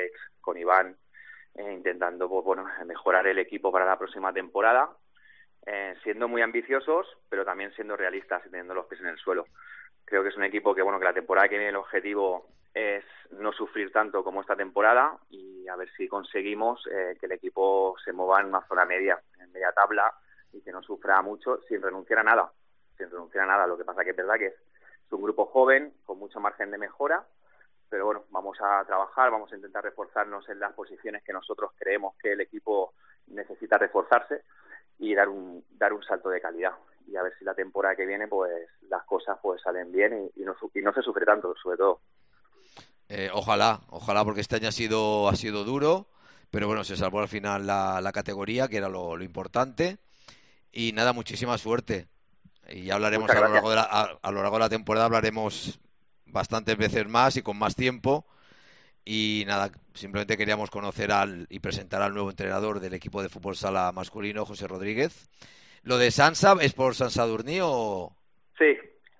Iván, intentando pues bueno, mejorar el equipo para la próxima temporada, siendo muy ambiciosos, pero también siendo realistas y teniendo los pies en el suelo. Creo que es un equipo que bueno, que la temporada que viene el objetivo es no sufrir tanto como esta temporada, y a ver si conseguimos que el equipo se mueva en una zona media, en media tabla, y que no sufra mucho sin renunciar a nada. Lo que pasa que es verdad que es un grupo joven con mucho margen de mejora, pero bueno, vamos a trabajar, vamos a intentar reforzarnos en las posiciones que nosotros creemos que el equipo necesita reforzarse y dar un salto de calidad. Y a ver si la temporada que viene pues las cosas pues salen bien y no se sufre tanto, sobre todo. Ojalá, porque este año ha sido duro, pero bueno, se salvó al final la categoría, que era lo importante. Y nada, muchísima suerte. Y ya hablaremos a lo largo de la temporada, hablaremos bastantes veces más y con más tiempo. Y nada, simplemente queríamos conocer y presentar al nuevo entrenador del equipo de fútbol sala masculino, José Rodríguez. ¿Lo de Sansa es por San Sadurní o...? Sí.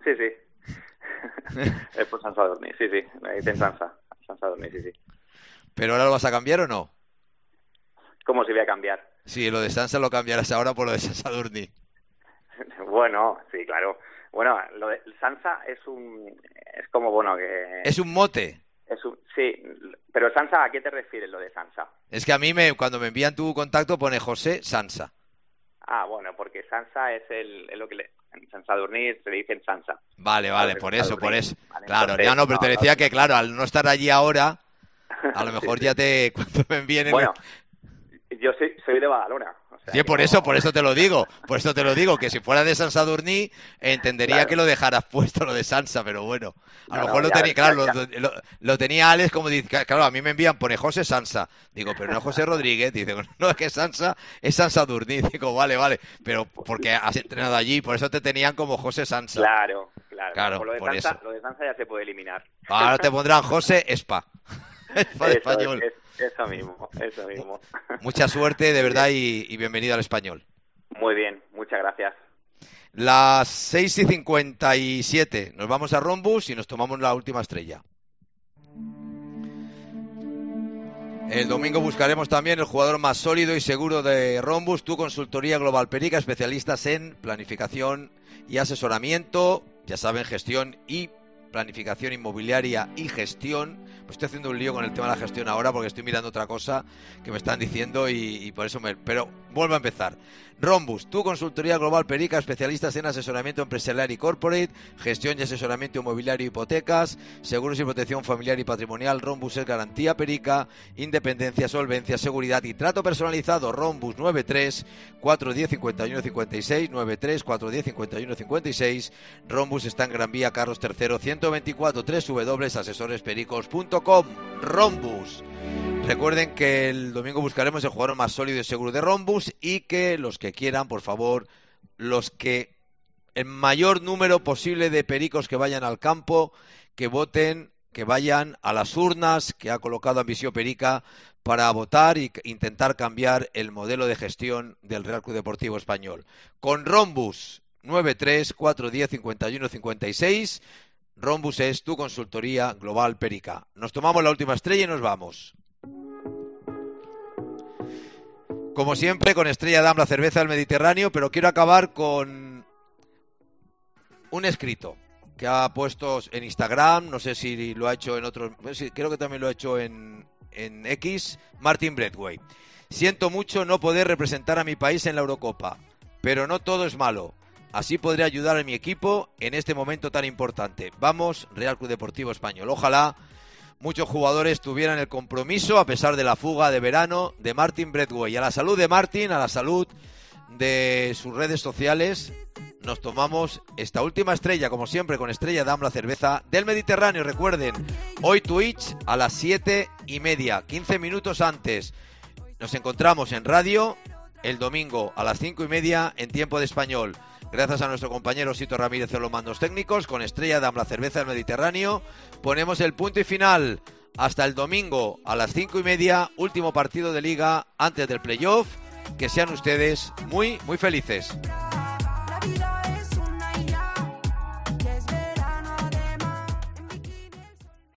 Es por San Sadurní, sí. Me dicen San Sadurní, sí. ¿Pero ahora lo vas a cambiar o no? ¿Cómo se iba a cambiar? Sí, lo de Sansa lo cambiarás ahora por lo de San Sadurní. Bueno, sí, claro. Bueno, lo de Sansa es como, bueno, que... ¿Es un mote? Sí, pero Sansa, ¿a qué te refieres lo de Sansa? Es que a mí cuando me envían tu contacto pone José Sansa. Ah, bueno, porque Sansa es lo que en San Sadurní se le dicen Sansa. Vale, por eso. Vale, claro, entonces, ya no, pero te decía que claro, al no estar allí ahora, a lo mejor ya cuando me envíen... Bueno, yo soy de Badalona. O sea, sí, por eso te lo digo, que si fuera de San Sadurní entendería que lo dejaras puesto lo de Sansa, pero bueno, a lo mejor lo tenía, claro, lo tenía Alex como dice, claro, a mí me envían, pone José Sansa, digo, pero no José Rodríguez, dice, no, es que Sansa es San Sadurní, digo, vale, pero porque has entrenado allí, por eso te tenían como José Sansa. Claro, por eso. Lo de Sansa ya se puede eliminar. Ahora te pondrán José Espa. Eso, español. Eso mismo. Mucha suerte, de verdad, y bienvenido al Español. Muy bien, muchas gracias. Las 6:57. Nos vamos a Rombus y nos tomamos la última estrella. El domingo buscaremos también el jugador más sólido y seguro de Rombus, tu consultoría Global Perica, especialistas en planificación y asesoramiento, ya saben, gestión y planificación inmobiliaria y gestión. Pues estoy haciendo un lío con el tema de la gestión ahora porque estoy mirando otra cosa que me están diciendo y por eso pero vuelvo a empezar. Rombus, tu consultoría Global Perica, especialistas en asesoramiento empresarial y corporate, gestión y asesoramiento inmobiliario y hipotecas, seguros y protección familiar y patrimonial. Rombus es garantía Perica, independencia, solvencia, seguridad y trato personalizado. Rombus 93-410-5156, 93-410-5156. Rombus está en Gran Vía Carlos III 124, www.asesorespericos.com. Rombus. Recuerden que el domingo buscaremos el jugador más sólido y seguro de Rombus y que los que quieran, por favor, el mayor número posible de pericos que vayan al campo, que voten, que vayan a las urnas que ha colocado Ambició Perica para votar e intentar cambiar el modelo de gestión del Real Club Deportivo Español. Con Rombus 93-410-5156, Rombus es tu consultoría Global Perica. Nos tomamos la última estrella y nos vamos. Como siempre, con Estrella Damm, la cerveza del Mediterráneo, pero quiero acabar con un escrito que ha puesto en Instagram, no sé si lo ha hecho en otros, creo que también lo ha hecho en X, Martin Bradway. Siento mucho no poder representar a mi país en la Eurocopa, pero no todo es malo. Así podré ayudar a mi equipo en este momento tan importante. Vamos, Real Club Deportivo Español. Ojalá muchos jugadores tuvieran el compromiso, a pesar de la fuga de verano, de Martin Bradway. A la salud de Martin, a la salud de sus redes sociales, nos tomamos esta última estrella, como siempre, con Estrella Damm, la cerveza del Mediterráneo. Recuerden, hoy Twitch a las 7:30, 15 minutos antes. Nos encontramos en radio el domingo a las 5:30 en tiempo de español. Gracias a nuestro compañero Sito Ramírez en los mandos técnicos, con Estrella Damm, la cerveza del Mediterráneo, ponemos el punto y final. Hasta el domingo a las 5:30, último partido de Liga antes del playoff. Que sean ustedes muy, muy felices.